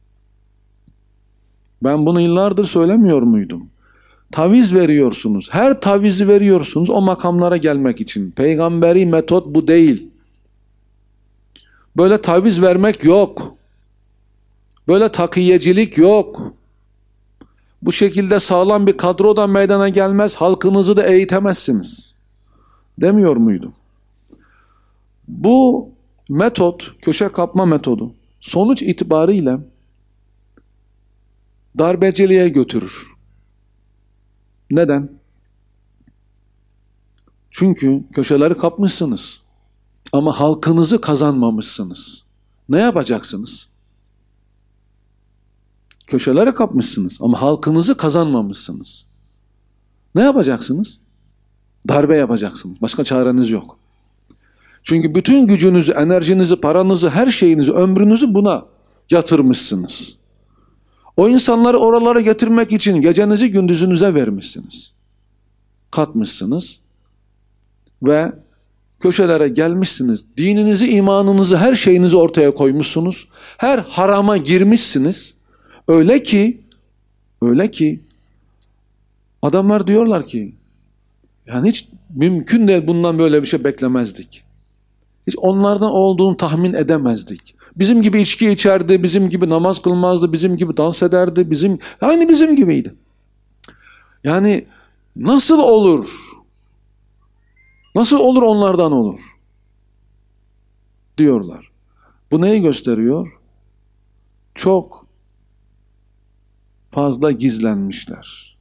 Ben bunu yıllardır söylemiyor muydum? Taviz veriyorsunuz. Her tavizi veriyorsunuz o makamlara gelmek için. Peygamberi metot bu değil. Böyle taviz vermek yok. Böyle takiyecilik yok. Bu şekilde sağlam bir kadro da meydana gelmez. Halkınızı da eğitemezsiniz. Demiyor muydum? Bu metot, köşe kapma metodu sonuç itibariyle darbeciliğe götürür. Neden? Çünkü köşeleri kapmışsınız ama halkınızı kazanmamışsınız. Ne yapacaksınız? Köşeleri kapmışsınız ama halkınızı kazanmamışsınız. Ne yapacaksınız? Darbe yapacaksınız. Başka çareniz yok. Çünkü bütün gücünüzü, enerjinizi, paranızı, her şeyinizi, ömrünüzü buna yatırmışsınız. O insanları oralara getirmek için gecenizi gündüzünüze vermişsiniz. Katmışsınız ve köşelere gelmişsiniz. Dininizi, imanınızı, her şeyinizi ortaya koymuşsunuz. Her harama girmişsiniz. Öyle ki, öyle ki adamlar diyorlar ki yani hiç mümkün değil, bundan böyle bir şey beklemezdik. Hiç onlardan olduğunu tahmin edemezdik. Bizim gibi içki içerdi, bizim gibi namaz kılmazdı, bizim gibi dans ederdi, bizim aynı bizim gibiydi. Yani nasıl olur? Nasıl olur onlardan olur? Diyorlar. Bu neyi gösteriyor? Çok fazla gizlenmişler.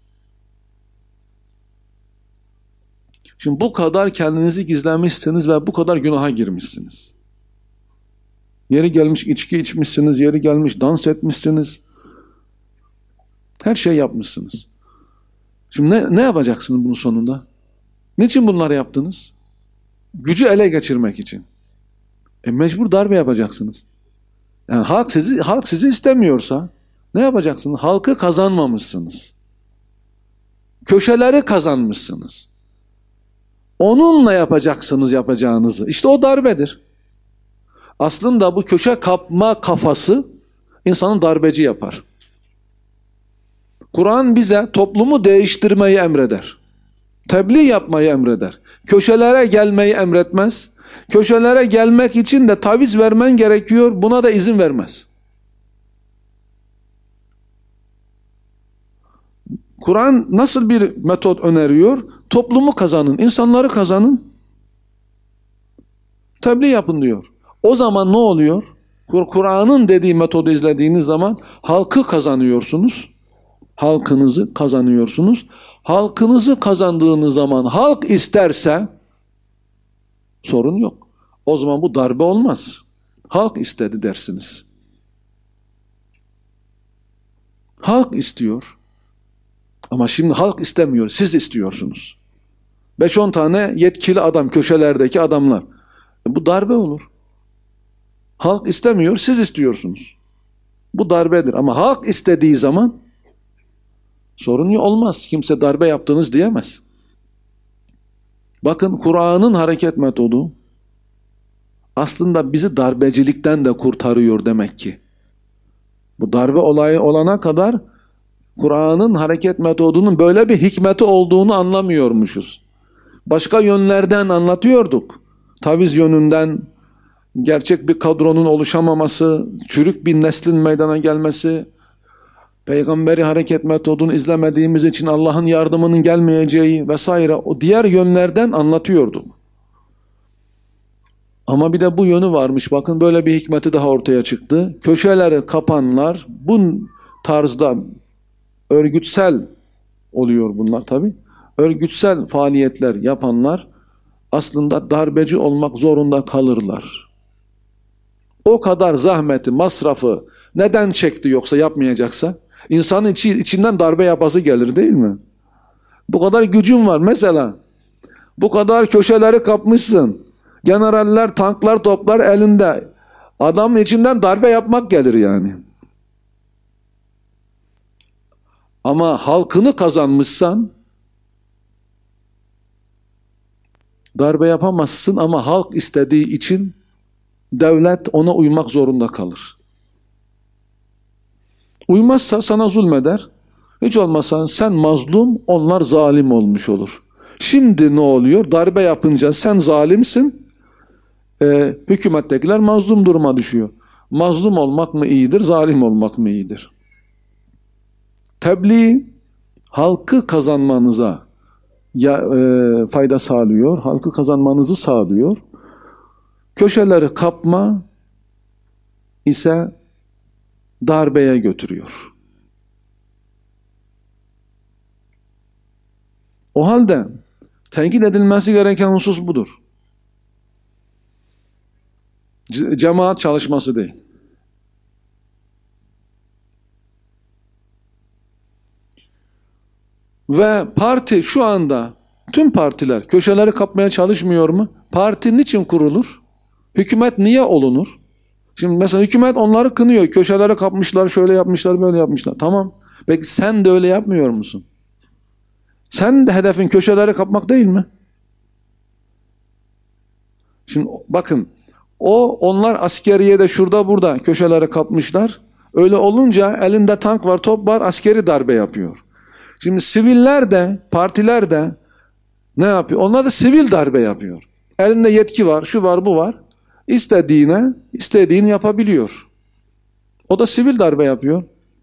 Şimdi bu kadar kendinizi gizlemişsiniz ve bu kadar günaha girmişsiniz. Yeri gelmiş içki içmişsiniz, yeri gelmiş dans etmişsiniz. Her şey yapmışsınız. Şimdi ne, ne yapacaksınız bunun sonunda? Niçin bunları yaptınız? Gücü ele geçirmek için. E mecbur darbe yapacaksınız. Yani halk sizi, halk sizi istemiyorsa ne yapacaksınız? Halkı kazanmamışsınız. Köşeleri kazanmışsınız. Onunla yapacaksınız yapacağınızı. İşte o darbedir. Aslında bu köşe kapma kafası insanı darbeci yapar. Kur'an bize toplumu değiştirmeyi emreder. Tebliğ yapmayı emreder. Köşelere gelmeyi emretmez. Köşelere gelmek için de taviz vermen gerekiyor. Buna da izin vermez. Kur'an nasıl bir metot öneriyor? Toplumu kazanın, insanları kazanın. Tebliğ yapın diyor. O zaman ne oluyor? Kur'an'ın dediği metodu izlediğiniz zaman halkı kazanıyorsunuz. Halkınızı kazanıyorsunuz. Halkınızı kazandığınız zaman halk isterse sorun yok. O zaman bu darbe olmaz. Halk istedi dersiniz. Halk istiyor. Ama şimdi halk istemiyor. Siz istiyorsunuz. beş on tane yetkili adam, köşelerdeki adamlar. E bu darbe olur. Halk istemiyor, siz istiyorsunuz. Bu darbedir. Ama halk istediği zaman sorun olmaz. Kimse darbe yaptınız diyemez. Bakın Kur'an'ın hareket metodu aslında bizi darbecilikten de kurtarıyor demek ki. Bu darbe olayı olana kadar Kur'an'ın hareket metodunun böyle bir hikmeti olduğunu anlamıyormuşuz. Başka yönlerden anlatıyorduk. Taviz yönünden, gerçek bir kadronun oluşamaması, çürük bir neslin meydana gelmesi, peygamberi hareket metodunu izlemediğimiz için Allah'ın yardımının gelmeyeceği vesaire, o diğer yönlerden anlatıyorduk. Ama bir de bu yönü varmış. Bakın böyle bir hikmeti daha ortaya çıktı. Köşeleri kapanlar, bu tarzda örgütsel oluyor bunlar tabii. Örgütsel faaliyetler yapanlar aslında darbeci olmak zorunda kalırlar. O kadar zahmeti, masrafı neden çekti yoksa yapmayacaksa? İnsanın içi, içinden darbe yapası gelir değil mi? Bu kadar gücün var mesela. Bu kadar köşeleri kapmışsın. Generaller, tanklar, toplar elinde. Adamın içinden darbe yapmak gelir yani. Ama halkını kazanmışsan darbe yapamazsın ama halk istediği için devlet ona uymak zorunda kalır. Uymazsa sana zulmeder. Hiç olmazsa sen mazlum, onlar zalim olmuş olur. Şimdi ne oluyor? Darbe yapınca sen zalimsin, e, hükümettekiler mazlum duruma düşüyor. Mazlum olmak mı iyidir, zalim olmak mı iyidir? Tebliğ halkı kazanmanıza ya, e, fayda sağlıyor, halkı kazanmanızı sağlıyor. Köşeleri kapma ise darbeye götürüyor. O halde tenkit edilmesi gereken husus budur. C- cemaat çalışması değil. Ve parti şu anda tüm partiler köşeleri kapmaya çalışmıyor mu? Parti niçin kurulur? Hükümet niye olunur? Şimdi mesela hükümet onları kınıyor. Köşelere kapmışlar, şöyle yapmışlar, böyle yapmışlar. Tamam. Peki sen de öyle yapmıyor musun? Sen de hedefin köşeleri kapmak değil mi? Şimdi bakın, o onlar askeriye de şurada burada köşeleri kapmışlar. Öyle olunca elinde tank var, top var, askeri darbe yapıyor. Şimdi siviller de, partiler de ne yapıyor? Onlar da sivil darbe yapıyor. Elinde yetki var, şu var, bu var. İstediğine, istediğini yapabiliyor. O da sivil darbe yapıyor.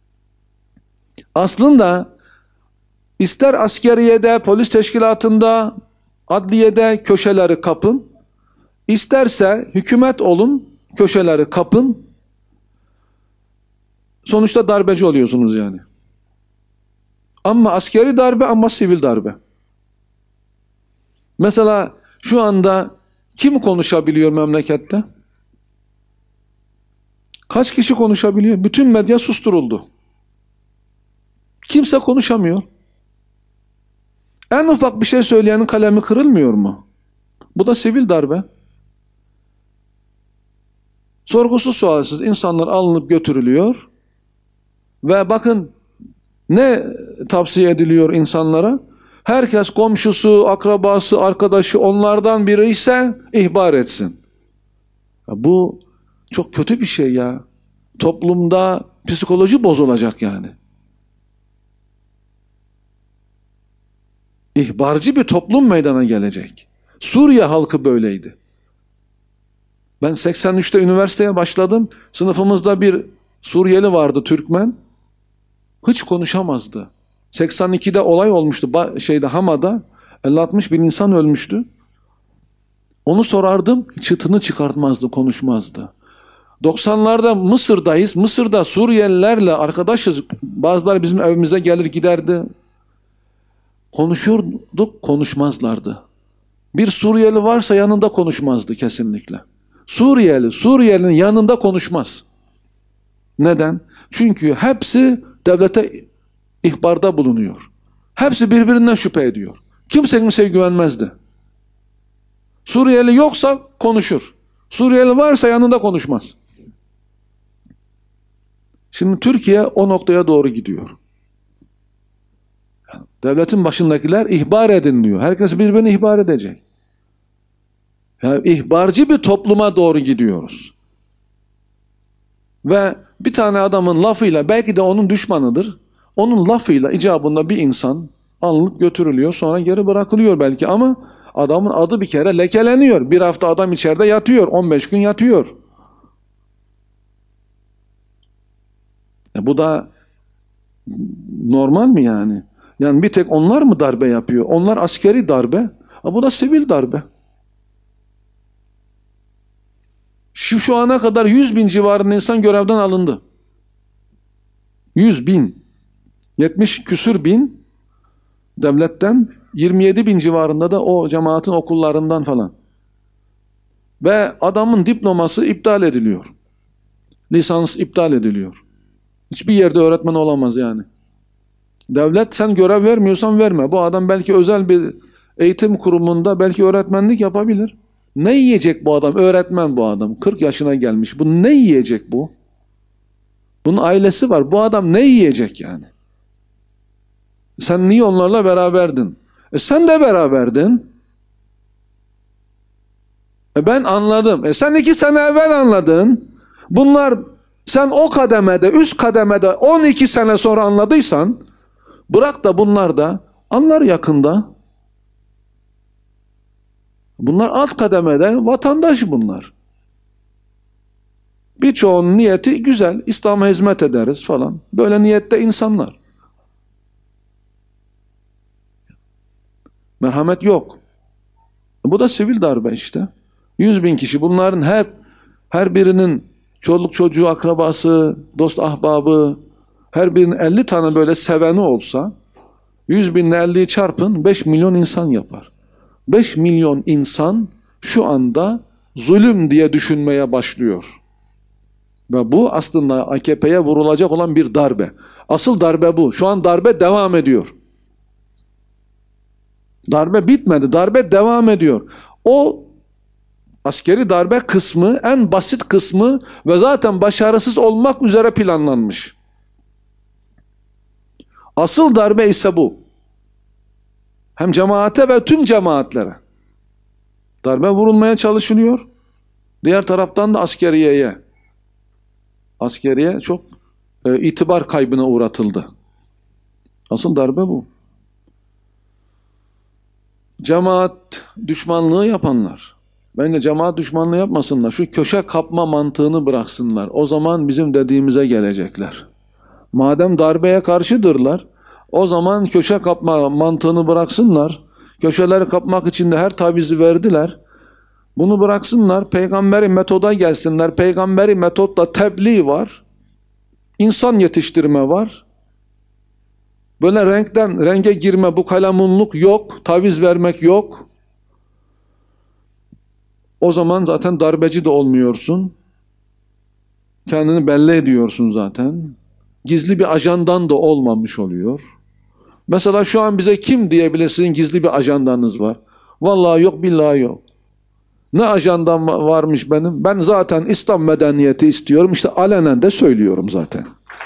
Aslında ister askeriyede, polis teşkilatında, adliyede köşeleri kapın, isterse hükümet olun, köşeleri kapın. Sonuçta darbeci oluyorsunuz yani. Ama askeri darbe, ama sivil darbe. Mesela şu anda kim konuşabiliyor memlekette? Kaç kişi konuşabiliyor? Bütün medya susturuldu. Kimse konuşamıyor. En ufak bir şey söyleyenin kalemi kırılmıyor mu? Bu da sivil darbe. Sorgusuz sualsiz insanlar alınıp götürülüyor. Ve bakın ne tavsiye ediliyor insanlara? Herkes komşusu, akrabası, arkadaşı onlardan biri ise ihbar etsin. Ya bu çok kötü bir şey ya. Toplumda psikoloji bozulacak yani. İhbarcı bir toplum meydana gelecek. Suriye halkı böyleydi. Ben seksen üçte üniversiteye başladım. Sınıfımızda bir Suriyeli vardı, Türkmen. Hiç konuşamazdı. seksen ikide olay olmuştu şeyde, Hama'da elli altmış bin insan ölmüştü. Onu sorardım, çıtını çıkartmazdı, konuşmazdı. doksanlarda Mısır'dayız. Mısır'da Suriyelilerle arkadaşız. Bazıları bizim evimize gelir giderdi. Konuşurduk, konuşmazlardı. Bir Suriyeli varsa yanında konuşmazdı kesinlikle. Suriyeli, Suriyelinin yanında konuşmaz. Neden? Çünkü hepsi devlete ihbarda bulunuyor. Hepsi birbirinden şüphe ediyor. Kimse kimseye güvenmezdi. Suriyeli yoksa konuşur. Suriyeli varsa yanında konuşmaz. Şimdi Türkiye o noktaya doğru gidiyor. Devletin başındakiler ihbar edin diyor. Herkes birbirini ihbar edecek. Yani ihbarcı bir topluma doğru gidiyoruz. Ve bir tane adamın lafıyla, belki de onun düşmanıdır, onun lafıyla icabında bir insan alınıp götürülüyor, sonra geri bırakılıyor belki, ama adamın adı bir kere lekeleniyor. Bir hafta adam içeride yatıyor, on beş gün yatıyor. E bu da normal mi yani? Yani bir tek onlar mı darbe yapıyor? Onlar askeri darbe, e bu da sivil darbe. Şu, şu ana kadar yüz bin civarında insan görevden alındı. yüz bin. yetmiş küsür bin devletten, yirmi yedi bin civarında da o cemaatin okullarından falan. Ve adamın diploması iptal ediliyor. Lisans iptal ediliyor. Hiçbir yerde öğretmen olamaz yani. Devlet, sen görev vermiyorsan verme. Bu adam belki özel bir eğitim kurumunda belki öğretmenlik yapabilir. Ne yiyecek bu adam? Öğretmen bu adam. kırk yaşına gelmiş. Bu ne yiyecek bu? Bunun ailesi var. Bu adam ne yiyecek yani? Sen niye onlarla beraberdin? E sen de beraberdin. E ben anladım. E sen iki sene evvel anladın. Bunlar, sen o kademede, üst kademede on iki sene sonra anladıysan, bırak da bunlar da anlar yakında. Bunlar alt kademede vatandaş bunlar. Birçoğunun niyeti güzel. İslam'a hizmet ederiz falan. Böyle niyette insanlar. Merhamet yok. Bu da sivil darbe işte. Yüz bin kişi, bunların hep, her birinin çoluk çocuğu, akrabası, dost ahbabı, her birinin elli tane böyle seveni olsa, yüz binle elliyi çarpın, beş milyon insan yapar. beş milyon insan şu anda zulüm diye düşünmeye başlıyor. Ve bu aslında A K P'ye vurulacak olan bir darbe. Asıl darbe bu. Şu an darbe devam ediyor. Darbe bitmedi. Darbe devam ediyor. O askeri darbe kısmı en basit kısmı ve zaten başarısız olmak üzere planlanmış. Asıl darbe ise bu. Hem cemaate ve tüm cemaatlere darbe vurulmaya çalışılıyor. Diğer taraftan da askeriyeye. Askeriye çok e, itibar kaybına uğratıldı. Asıl darbe bu. Cemaat düşmanlığı yapanlar, bence cemaat düşmanlığı yapmasınlar. Şu köşe kapma mantığını bıraksınlar. O zaman bizim dediğimize gelecekler. Madem darbeye karşıdırlar, o zaman köşe kapma mantığını bıraksınlar. Köşeleri kapmak için de her tavizi verdiler. Bunu bıraksınlar, peygamberi metoda gelsinler. Peygamberi metotla tebliğ var. İnsan yetiştirme var. Böyle renkten renge girme, bu kalemunluk yok, taviz vermek yok. O zaman zaten darbeci de olmuyorsun. Kendini belli ediyorsun zaten. Gizli bir ajandan da olmamış oluyor. Mesela şu an bize kim diyebilir sizin gizli bir ajandanız var? Vallahi yok, billahi yok. Ne ajandam varmış benim? Ben zaten İslam medeniyeti istiyorum. İşte alenen de söylüyorum zaten.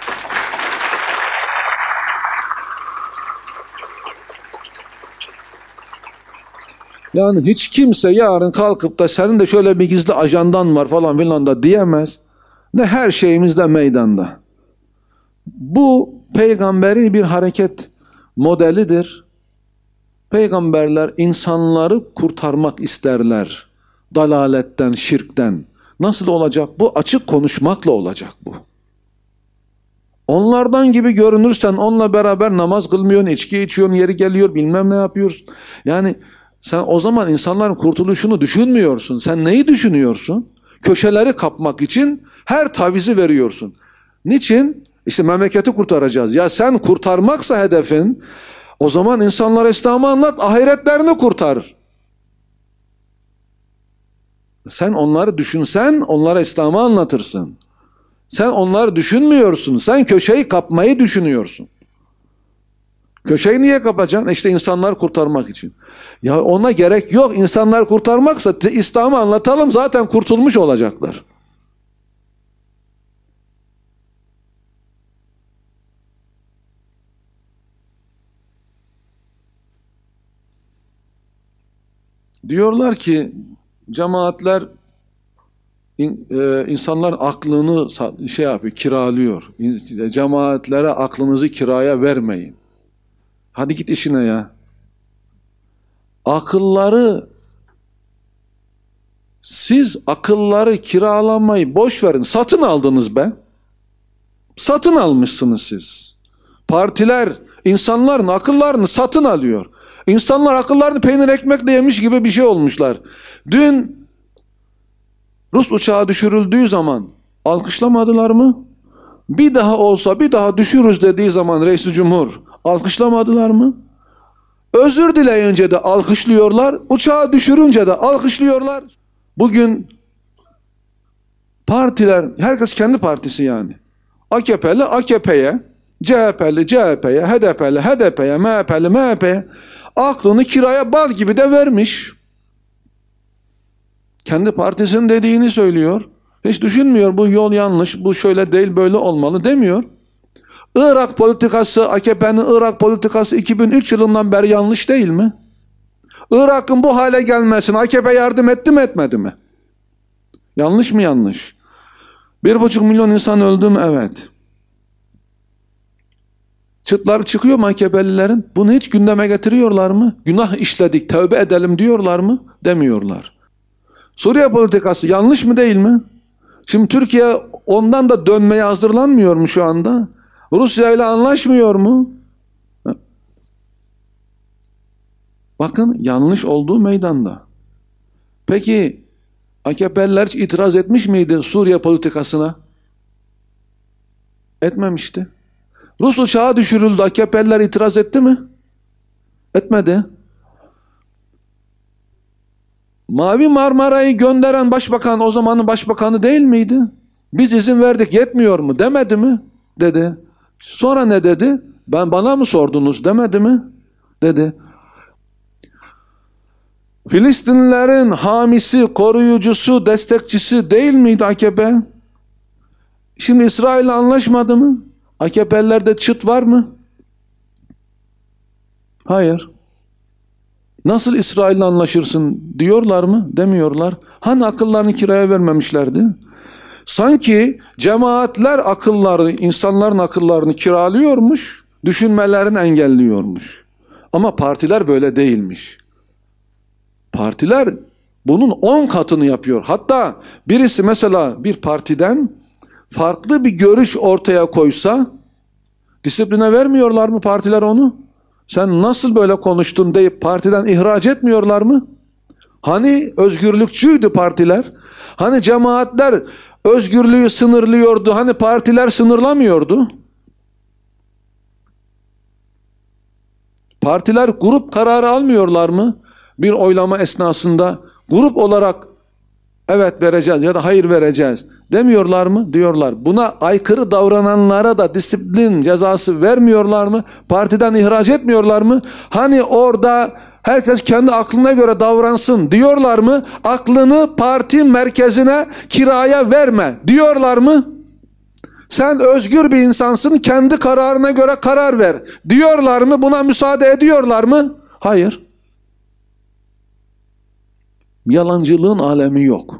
Yani hiç kimse yarın kalkıp da senin de şöyle bir gizli ajandan var falan filan da diyemez. Ne, her şeyimiz de meydanda. Bu peygamberi bir hareket modelidir. Peygamberler insanları kurtarmak isterler. Dalaletten, şirkten. Nasıl olacak bu? Açık konuşmakla olacak bu. Onlardan gibi görünürsen onunla beraber namaz kılmıyorsun, içki içiyorsun, yeri geliyor bilmem ne yapıyorsun. Yani sen o zaman insanların kurtuluşunu düşünmüyorsun. Sen neyi düşünüyorsun? Köşeleri kapmak için her tavizi veriyorsun. Niçin? İşte memleketi kurtaracağız. Ya sen kurtarmaksa hedefin, o zaman insanlara İslam'ı anlat, ahiretlerini kurtar. Sen onları düşünsen, onlara İslam'ı anlatırsın. Sen onları düşünmüyorsun. Sen köşeyi kapmayı düşünüyorsun. Köşeyi niye kapacaksın? İşte insanları kurtarmak için. Ya ona gerek yok. İnsanları kurtarmaksa İslam'ı anlatalım, zaten kurtulmuş olacaklar. Diyorlar ki cemaatler in, e, insanların aklını şey yapıyor, kiralıyor. Cemaatlere aklınızı kiraya vermeyin. Hadi git işine ya. Akılları, siz akılları kiralamayı boş verin. Satın aldınız be. Satın almışsınız siz. Partiler insanların akıllarını satın alıyor. İnsanlar akıllarını peynir ekmekle yemiş gibi bir şey olmuşlar. Dün Rus uçağı düşürüldüğü zaman alkışlamadılar mı? Bir daha olsa bir daha düşürürüz dediği zaman Reis-i Cumhur alkışlamadılar mı? Özür dileyince de alkışlıyorlar. Uçağı düşürünce de alkışlıyorlar. Bugün partiler, herkes kendi partisi yani. A K P'li A K P'ye, C H P'li C H P'ye, H D P'li H D P'ye, M H P'li M H P'ye aklını kiraya bal gibi de vermiş. Kendi partisinin dediğini söylüyor. Hiç düşünmüyor bu yol yanlış, bu şöyle değil böyle olmalı demiyor. Irak politikası, A K P'nin Irak politikası iki bin üç yılından beri yanlış değil mi? Irak'ın bu hale gelmesine A K P yardım etti mi etmedi mi? Yanlış mı yanlış? Bir buçuk milyon insan öldü mü? Evet. Çıtları çıkıyor mu A K P'lilerin? Bunu hiç gündeme getiriyorlar mı? Günah işledik, tövbe edelim diyorlar mı? Demiyorlar. Suriye politikası yanlış mı değil mi? Şimdi Türkiye ondan da dönmeye hazırlanmıyor mu şu anda? Rusya ile anlaşmıyor mu? Bakın yanlış olduğu meydanda. Peki A K P'liler hiç itiraz etmiş miydi Suriye politikasına? Etmemişti. Rus uçağı düşürüldü. A K P'liler itiraz etti mi? Etmedi. Mavi Marmara'yı gönderen başbakan o zamanın başbakanı değil miydi? Biz izin verdik yetmiyor mu demedi mi? Dedi. Sonra ne dedi? Ben bana mı sordunuz demedi mi? Dedi. Filistinlilerin hamisi, koruyucusu, destekçisi değil miydi A K P? Şimdi İsrail'le anlaşmadı mı? A K P'lilerde çıt var mı? Hayır. Nasıl İsrail'le anlaşırsın diyorlar mı? Demiyorlar. Hani akıllarını kiraya vermemişlerdi? Sanki cemaatler akılları, insanların akıllarını kiralıyormuş, düşünmelerini engelliyormuş. Ama partiler böyle değilmiş. Partiler bunun on katını yapıyor. Hatta birisi mesela bir partiden farklı bir görüş ortaya koysa disipline vermiyorlar mı partiler onu? Sen nasıl böyle konuştun deyip partiden ihraç etmiyorlar mı? Hani özgürlükçüydü partiler? Hani cemaatler özgürlüğü sınırlıyordu? Hani partiler sınırlamıyordu? Partiler grup kararı almıyorlar mı? Bir oylama esnasında grup olarak evet vereceğiz ya da hayır vereceğiz demiyorlar mı? Diyorlar. Buna aykırı davrananlara da disiplin cezası vermiyorlar mı? Partiden ihraç etmiyorlar mı? Hani orada herkes kendi aklına göre davransın diyorlar mı? Aklını parti merkezine kiraya verme diyorlar mı? Sen özgür bir insansın, kendi kararına göre karar ver diyorlar mı? Buna müsaade ediyorlar mı? Hayır. Yalancılığın alemi yok.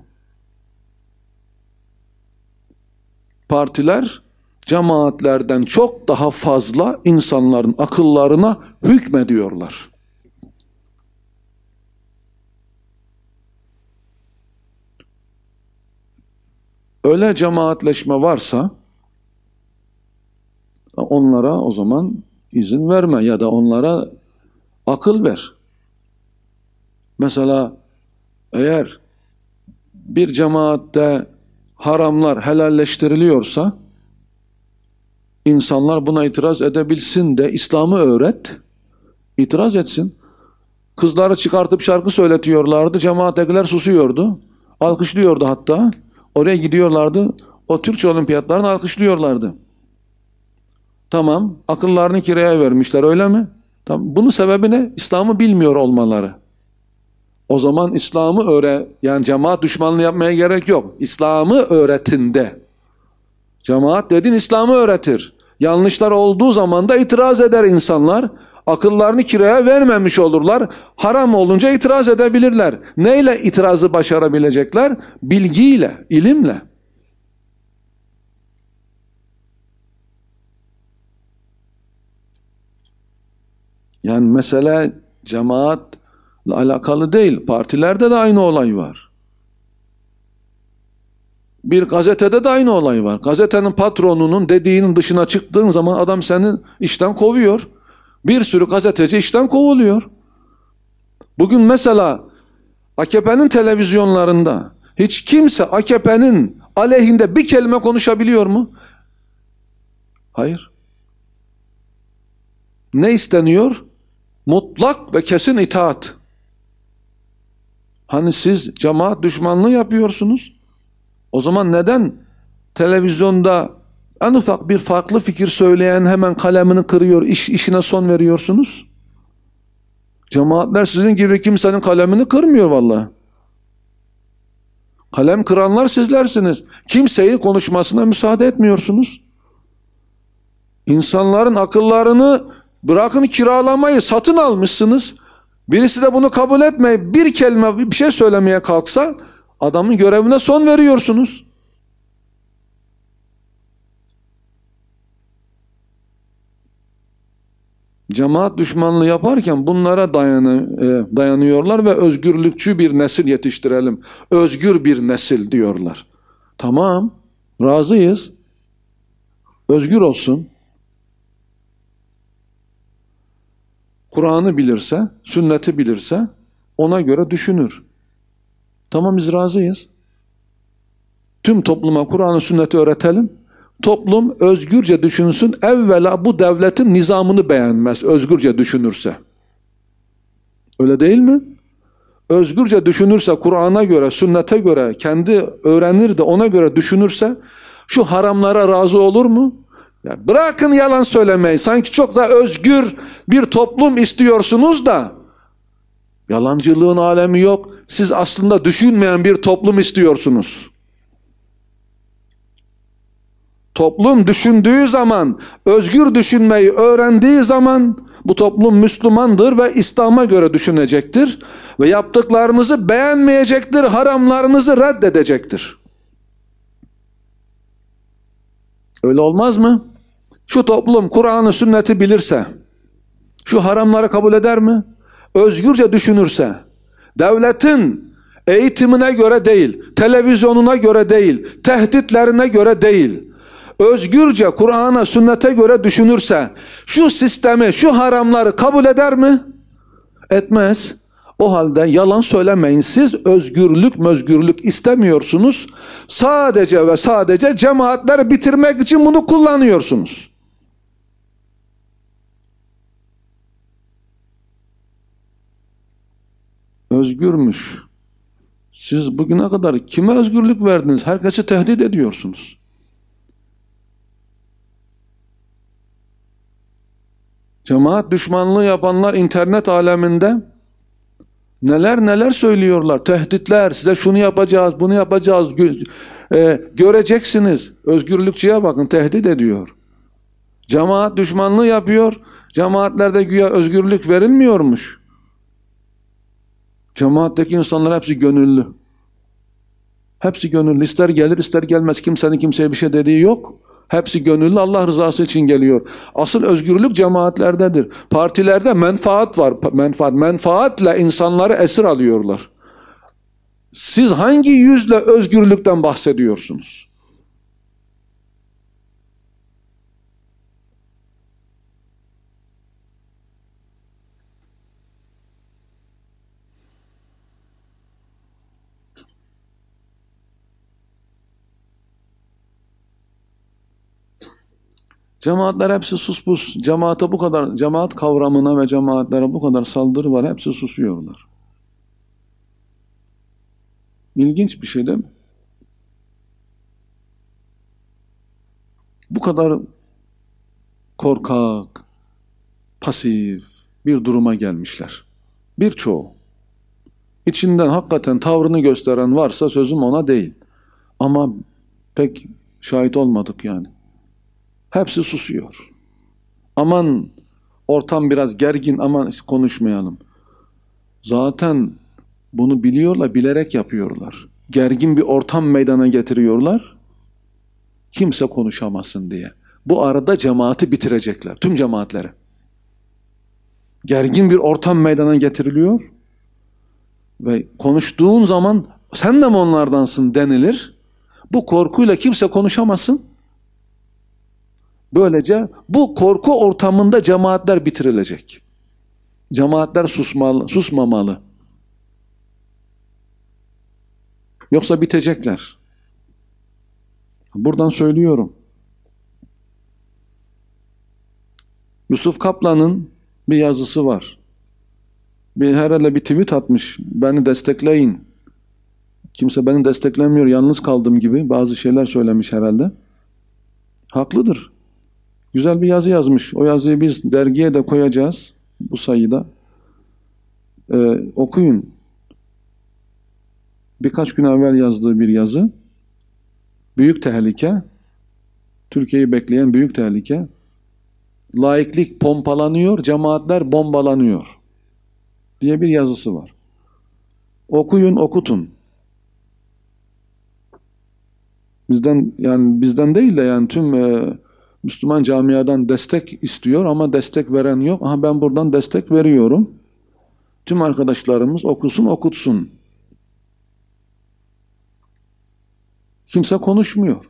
Partiler cemaatlerden çok daha fazla insanların akıllarına hükmediyorlar. Öyle cemaatleşme varsa onlara o zaman izin verme ya da onlara akıl ver. Mesela eğer bir cemaatte haramlar helalleştiriliyorsa insanlar buna itiraz edebilsin de İslam'ı öğret, itiraz etsin. Kızları çıkartıp şarkı söyletiyorlardı, cemaattekiler susuyordu, alkışlıyordu hatta. Oraya gidiyorlardı, o Türkçe olimpiyatlarını alkışlıyorlardı. Tamam, akıllarını kiraya vermişler öyle mi? Tamam. Bunun sebebi ne? İslam'ı bilmiyor olmaları. O zaman İslam'ı öğret, yani cemaat düşmanlığı yapmaya gerek yok. İslam'ı öğretinde. Cemaat dediğin İslam'ı öğretir. Yanlışlar olduğu zaman da itiraz eder insanlar. Akıllarını kiraya vermemiş olurlar. Haram olunca itiraz edebilirler. Neyle itirazı başarabilecekler? Bilgiyle, ilimle. Yani mesele cemaatle alakalı değil. Partilerde de aynı olay var. Bir gazetede de aynı olay var. Gazetenin patronunun dediğinin dışına çıktığın zaman adam seni işten kovuyor. Bir sürü gazeteci işten kovuluyor. Bugün mesela A K P'nin televizyonlarında hiç kimse A K P'nin aleyhinde bir kelime konuşabiliyor mu? Hayır. Ne isteniyor? Mutlak ve kesin itaat. Hani siz cemaat düşmanlığı yapıyorsunuz? O zaman neden televizyonda en ufak bir farklı fikir söyleyen hemen kalemini kırıyor, iş, işine son veriyorsunuz? Cemaatler sizin gibi kimsenin kalemini kırmıyor vallahi. Kalem kıranlar sizlersiniz. Kimseyi konuşmasına müsaade etmiyorsunuz. İnsanların akıllarını bırakın kiralamayı satın almışsınız. Birisi de bunu kabul etmeyip bir kelime bir şey söylemeye kalksa adamın görevine son veriyorsunuz. Cemaat düşmanlığı yaparken bunlara dayanı, e, dayanıyorlar ve özgürlükçü bir nesil yetiştirelim. Özgür bir nesil diyorlar. Tamam, razıyız. Özgür olsun. Kur'an'ı bilirse, sünneti bilirse ona göre düşünür. Tamam, biz razıyız. Tüm topluma Kur'an'ı sünneti öğretelim. Toplum özgürce düşünsün. Evvela bu devletin nizamını beğenmez özgürce düşünürse. Öyle değil mi? Özgürce düşünürse, Kur'an'a göre, sünnete göre, kendi öğrenir de ona göre düşünürse şu haramlara razı olur mu? Ya bırakın yalan söylemeyi. Sanki çok da özgür bir toplum istiyorsunuz da yalancılığın alemi yok. Siz aslında düşünmeyen bir toplum istiyorsunuz. Toplum düşündüğü zaman, özgür düşünmeyi öğrendiği zaman bu toplum Müslümandır ve İslam'a göre düşünecektir. Ve yaptıklarınızı beğenmeyecektir, haramlarınızı reddedecektir. Öyle olmaz mı? Şu toplum Kur'an'ı, sünneti bilirse, şu haramları kabul eder mi? Özgürce düşünürse, devletin eğitimine göre değil, televizyonuna göre değil, tehditlerine göre değil, özgürce Kur'an'a, sünnete göre düşünürse, şu sistemi, şu haramları kabul eder mi? Etmez. O halde yalan söylemeyin. Siz özgürlük mözgürlük istemiyorsunuz. Sadece ve sadece cemaatleri bitirmek için bunu kullanıyorsunuz. Özgürmüş. Siz bugüne kadar kime özgürlük verdiniz? Herkesi tehdit ediyorsunuz. Cemaat düşmanlığı yapanlar internet aleminde neler neler söylüyorlar. Tehditler, size şunu yapacağız, bunu yapacağız, gö- e, göreceksiniz. Özgürlükçüye bakın, tehdit ediyor. Cemaat düşmanlığı yapıyor. Cemaatlerde güya özgürlük verilmiyormuş. Cemaatteki insanlar hepsi gönüllü. Hepsi gönüllü. İster gelir ister gelmez. Kimsenin kimseye bir şey dediği yok. Hepsi gönüllü, Allah rızası için geliyor. Asıl özgürlük cemaatlerdedir. Partilerde menfaat var. Menfaat. Menfaatle insanları esir alıyorlar. Siz hangi yüzle özgürlükten bahsediyorsunuz? Cemaatler hepsi sus pus. Cemaate bu kadar, cemaat kavramına ve cemaatlere bu kadar saldırı var. Hepsi susuyorlar. İlginç bir şey değil mi? Bu kadar korkak, pasif bir duruma gelmişler. Birçoğu. İçinden hakikaten tavrını gösteren varsa sözüm ona değil. Ama pek şahit olmadık yani. Hepsi susuyor. Aman ortam biraz gergin ama konuşmayalım. Zaten bunu biliyorlar, bilerek yapıyorlar. Gergin bir ortam meydana getiriyorlar. Kimse konuşamasın diye. Bu arada cemaati bitirecekler. Tüm cemaatleri. Gergin bir ortam meydana getiriliyor. Ve konuştuğun zaman sen de mi onlardansın denilir. Bu korkuyla kimse konuşamasın. Böylece bu korku ortamında cemaatler bitirilecek. Cemaatler susmalı, susmamalı. Yoksa bitecekler. Buradan söylüyorum. Yusuf Kaplan'ın bir yazısı var. Bir herhalde bir tweet atmış. Beni destekleyin. Kimse beni desteklemiyor. Yalnız kaldım gibi bazı şeyler söylemiş herhalde. Haklıdır. Güzel bir yazı yazmış. O yazıyı biz dergiye de koyacağız. Bu sayıda. Ee, okuyun. Birkaç gün evvel yazdığı bir yazı. Büyük tehlike. Türkiye'yi bekleyen büyük tehlike. Laiklik pompalanıyor, cemaatler bombalanıyor diye bir yazısı var. Okuyun, okutun. Bizden yani bizden değil de yani tüm e, Müslüman camiadan destek istiyor ama destek veren yok. Aha ben buradan destek veriyorum. Tüm arkadaşlarımız okusun, okutsun. Kimse konuşmuyor.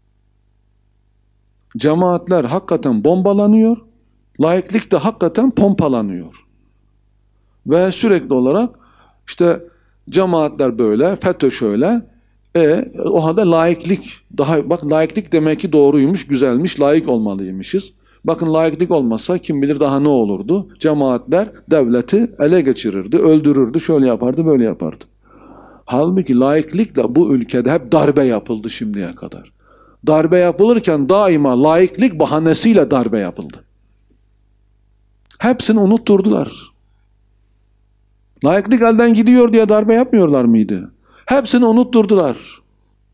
Cemaatler hakikaten bombalanıyor. Laiklik de hakikaten pompalanıyor. Ve sürekli olarak işte cemaatler böyle, FETÖ şöyle. E, o halde laiklik, daha bak laiklik demek ki doğruymuş, güzelmiş, layık olmalıymışız. Bakın laiklik olmasa kim bilir daha ne olurdu? Cemaatler devleti ele geçirirdi, öldürürdü, şöyle yapardı, böyle yapardı. Halbuki laiklikle bu ülkede hep darbe yapıldı şimdiye kadar. Darbe yapılırken daima laiklik bahanesiyle darbe yapıldı. Hepsini unutturdular. Laiklik elden gidiyor diye darbe yapmıyorlar mıydı? Hepsini unutturdular.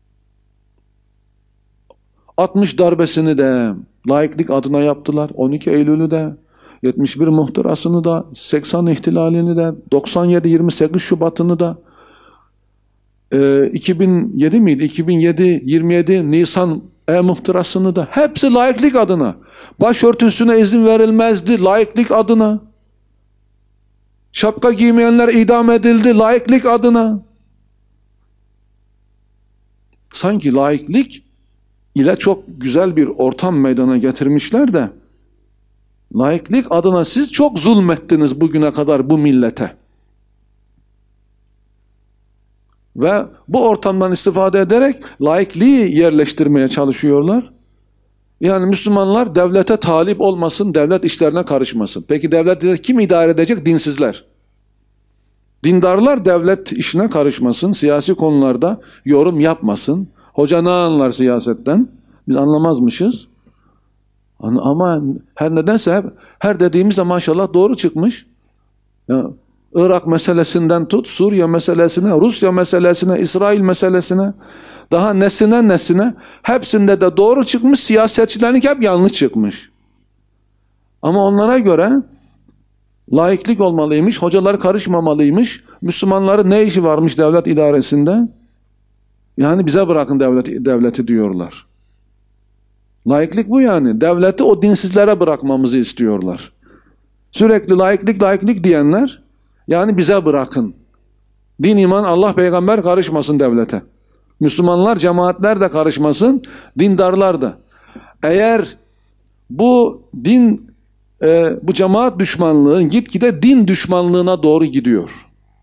altmış darbesini de laiklik adına yaptılar. on iki Eylül'ü de, yetmiş bir muhtırasını da, seksen ihtilalini de, doksan yedi yirmi sekiz Şubat'ını da, e, iki bin yedi miydi? iki bin yedi yirmi yedi Nisan e muhtırasını da, hepsi laiklik adına. Başörtüsüne izin verilmezdi laiklik adına. Şapka giymeyenler idam edildi laiklik adına. Sanki laiklik ile çok güzel bir ortam meydana getirmişler de laiklik adına siz çok zulmettiniz bugüne kadar bu millete. Ve bu ortamdan istifade ederek laikliği yerleştirmeye çalışıyorlar. Yani Müslümanlar devlete talip olmasın, devlet işlerine karışmasın. Peki devleti kim idare edecek? Dinsizler. Dindarlar devlet işine karışmasın, siyasi konularda yorum yapmasın. Hoca ne anlar siyasetten? Biz anlamazmışız. Ama her nedense hep, her dediğimizde maşallah doğru çıkmış. Ya, Irak meselesinden tut, Suriye meselesine, Rusya meselesine, İsrail meselesine, daha nesine nesine hepsinde de doğru çıkmış, siyasetçilerin hep yanlış çıkmış. Ama onlara göre laiklik olmalıymış, hocalar karışmamalıymış, Müslümanların ne işi varmış devlet idaresinde? Yani bize bırakın devleti, devleti diyorlar. Laiklik bu yani. Devleti o dinsizlere bırakmamızı istiyorlar. Sürekli laiklik laiklik diyenler yani bize bırakın. Din, iman, Allah, peygamber karışmasın devlete. Müslümanlar, cemaatler de karışmasın, dindarlar da. Eğer bu din, e, bu cemaat düşmanlığı gitgide din düşmanlığına doğru gidiyor.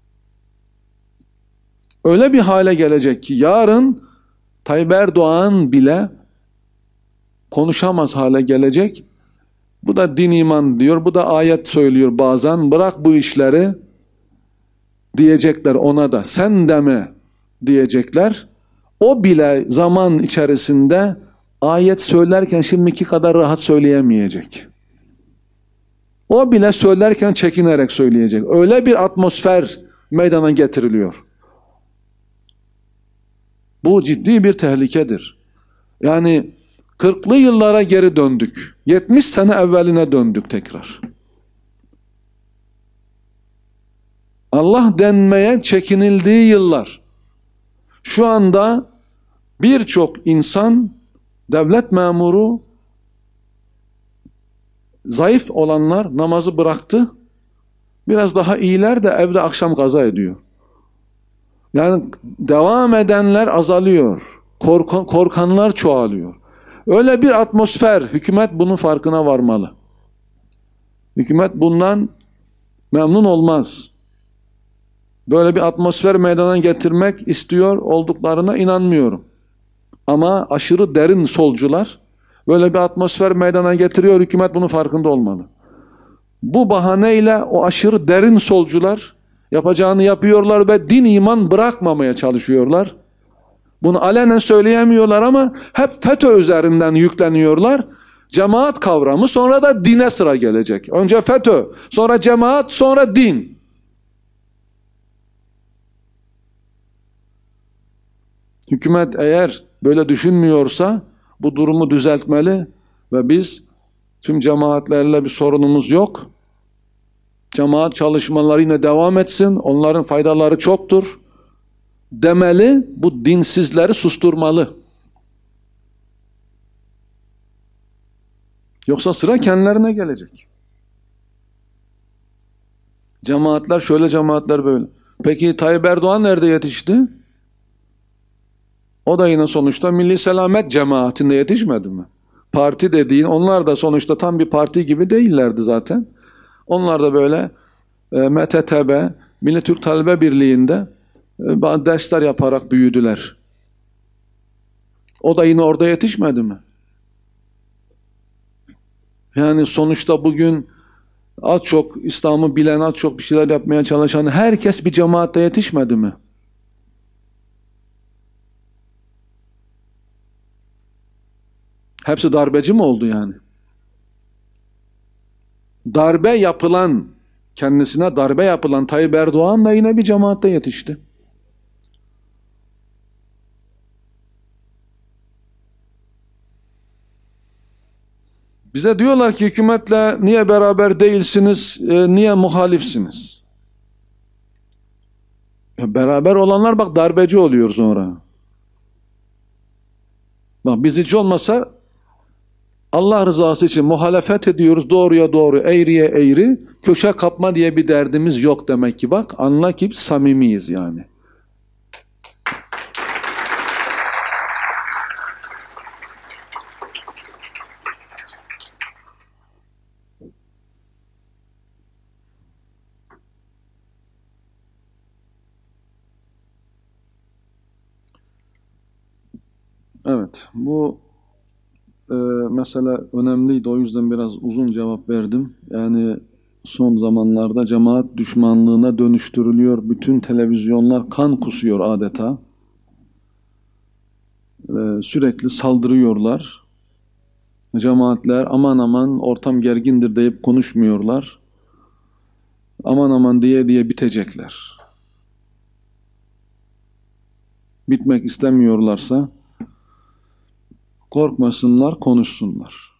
Öyle bir hale gelecek ki yarın Tayyip Erdoğan bile konuşamaz hale gelecek. Bu da din iman diyor, bu da ayet söylüyor bazen. Bırak bu işleri diyecekler ona da. Sen de mi diyecekler. O bile zaman içerisinde ayet söylerken şimdiki kadar rahat söyleyemeyecek. O bile söylerken çekinerek söyleyecek. Öyle bir atmosfer meydana getiriliyor. Bu ciddi bir tehlikedir. Yani kırklı yıllara geri döndük. yetmiş sene evveline döndük tekrar. Allah denmeye çekinildiği yıllar. Şu anda birçok insan, devlet memuru, zayıf olanlar namazı bıraktı. Biraz daha iyiler de evde akşam kaza ediyor. Yani devam edenler azalıyor. Korkan, korkanlar çoğalıyor. Öyle bir atmosfer, hükümet bunun farkına varmalı. Hükümet bundan memnun olmaz. Böyle bir atmosfer meydana getirmek istiyor olduklarına inanmıyorum. Ama aşırı derin solcular böyle bir atmosfer meydana getiriyor, hükümet bunun farkında olmalı. Bu bahaneyle o aşırı derin solcular yapacağını yapıyorlar ve din iman bırakmamaya çalışıyorlar. Bunu alenen söyleyemiyorlar ama hep FETÖ üzerinden yükleniyorlar. Cemaat kavramı, sonra da dine sıra gelecek. Önce FETÖ, sonra cemaat, sonra din. Hükümet eğer böyle düşünmüyorsa bu durumu düzeltmeli ve biz tüm cemaatlerle bir sorunumuz yok. Cemaat çalışmaları yine devam etsin, onların faydaları çoktur demeli, bu dinsizleri susturmalı. Yoksa sıra kendilerine gelecek. Cemaatler şöyle, cemaatler böyle. Peki Tayyip Erdoğan nerede yetişti? O da yine sonuçta Milli Selamet Cemaatinde yetişmedi mi? Parti dediğin, onlar da sonuçta tam bir parti gibi değillerdi zaten. Onlar da böyle e, M T T B, Milli Türk Talebe Birliği'nde e, dersler yaparak büyüdüler. O da yine orada yetişmedi mi? Yani sonuçta bugün az çok İslam'ı bilen, az çok bir şeyler yapmaya çalışan herkes bir cemaatte yetişmedi mi? Hepsi darbeci mi oldu yani? Darbe yapılan, kendisine darbe yapılan Tayyip Erdoğan da yine bir cemaatte yetişti. Bize diyorlar ki hükümetle niye beraber değilsiniz, e, niye muhalifsiniz? Ya beraber olanlar bak darbeci oluyor sonra. Bak biz hiç olmasa Allah rızası için muhalefet ediyoruz, doğruya doğru, eğriye eğri, köşe kapma diye bir derdimiz yok demek ki, bak anla ki samimiyiz yani. Evet, bu e, mesele önemliydi, o yüzden biraz uzun cevap verdim. Yani son zamanlarda cemaat düşmanlığına dönüştürülüyor, bütün televizyonlar kan kusuyor adeta. E, sürekli saldırıyorlar. Cemaatler aman aman ortam gergindir deyip konuşmuyorlar. Aman aman diye diye bitecekler. Bitmek istemiyorlarsa korkmasınlar, konuşsunlar.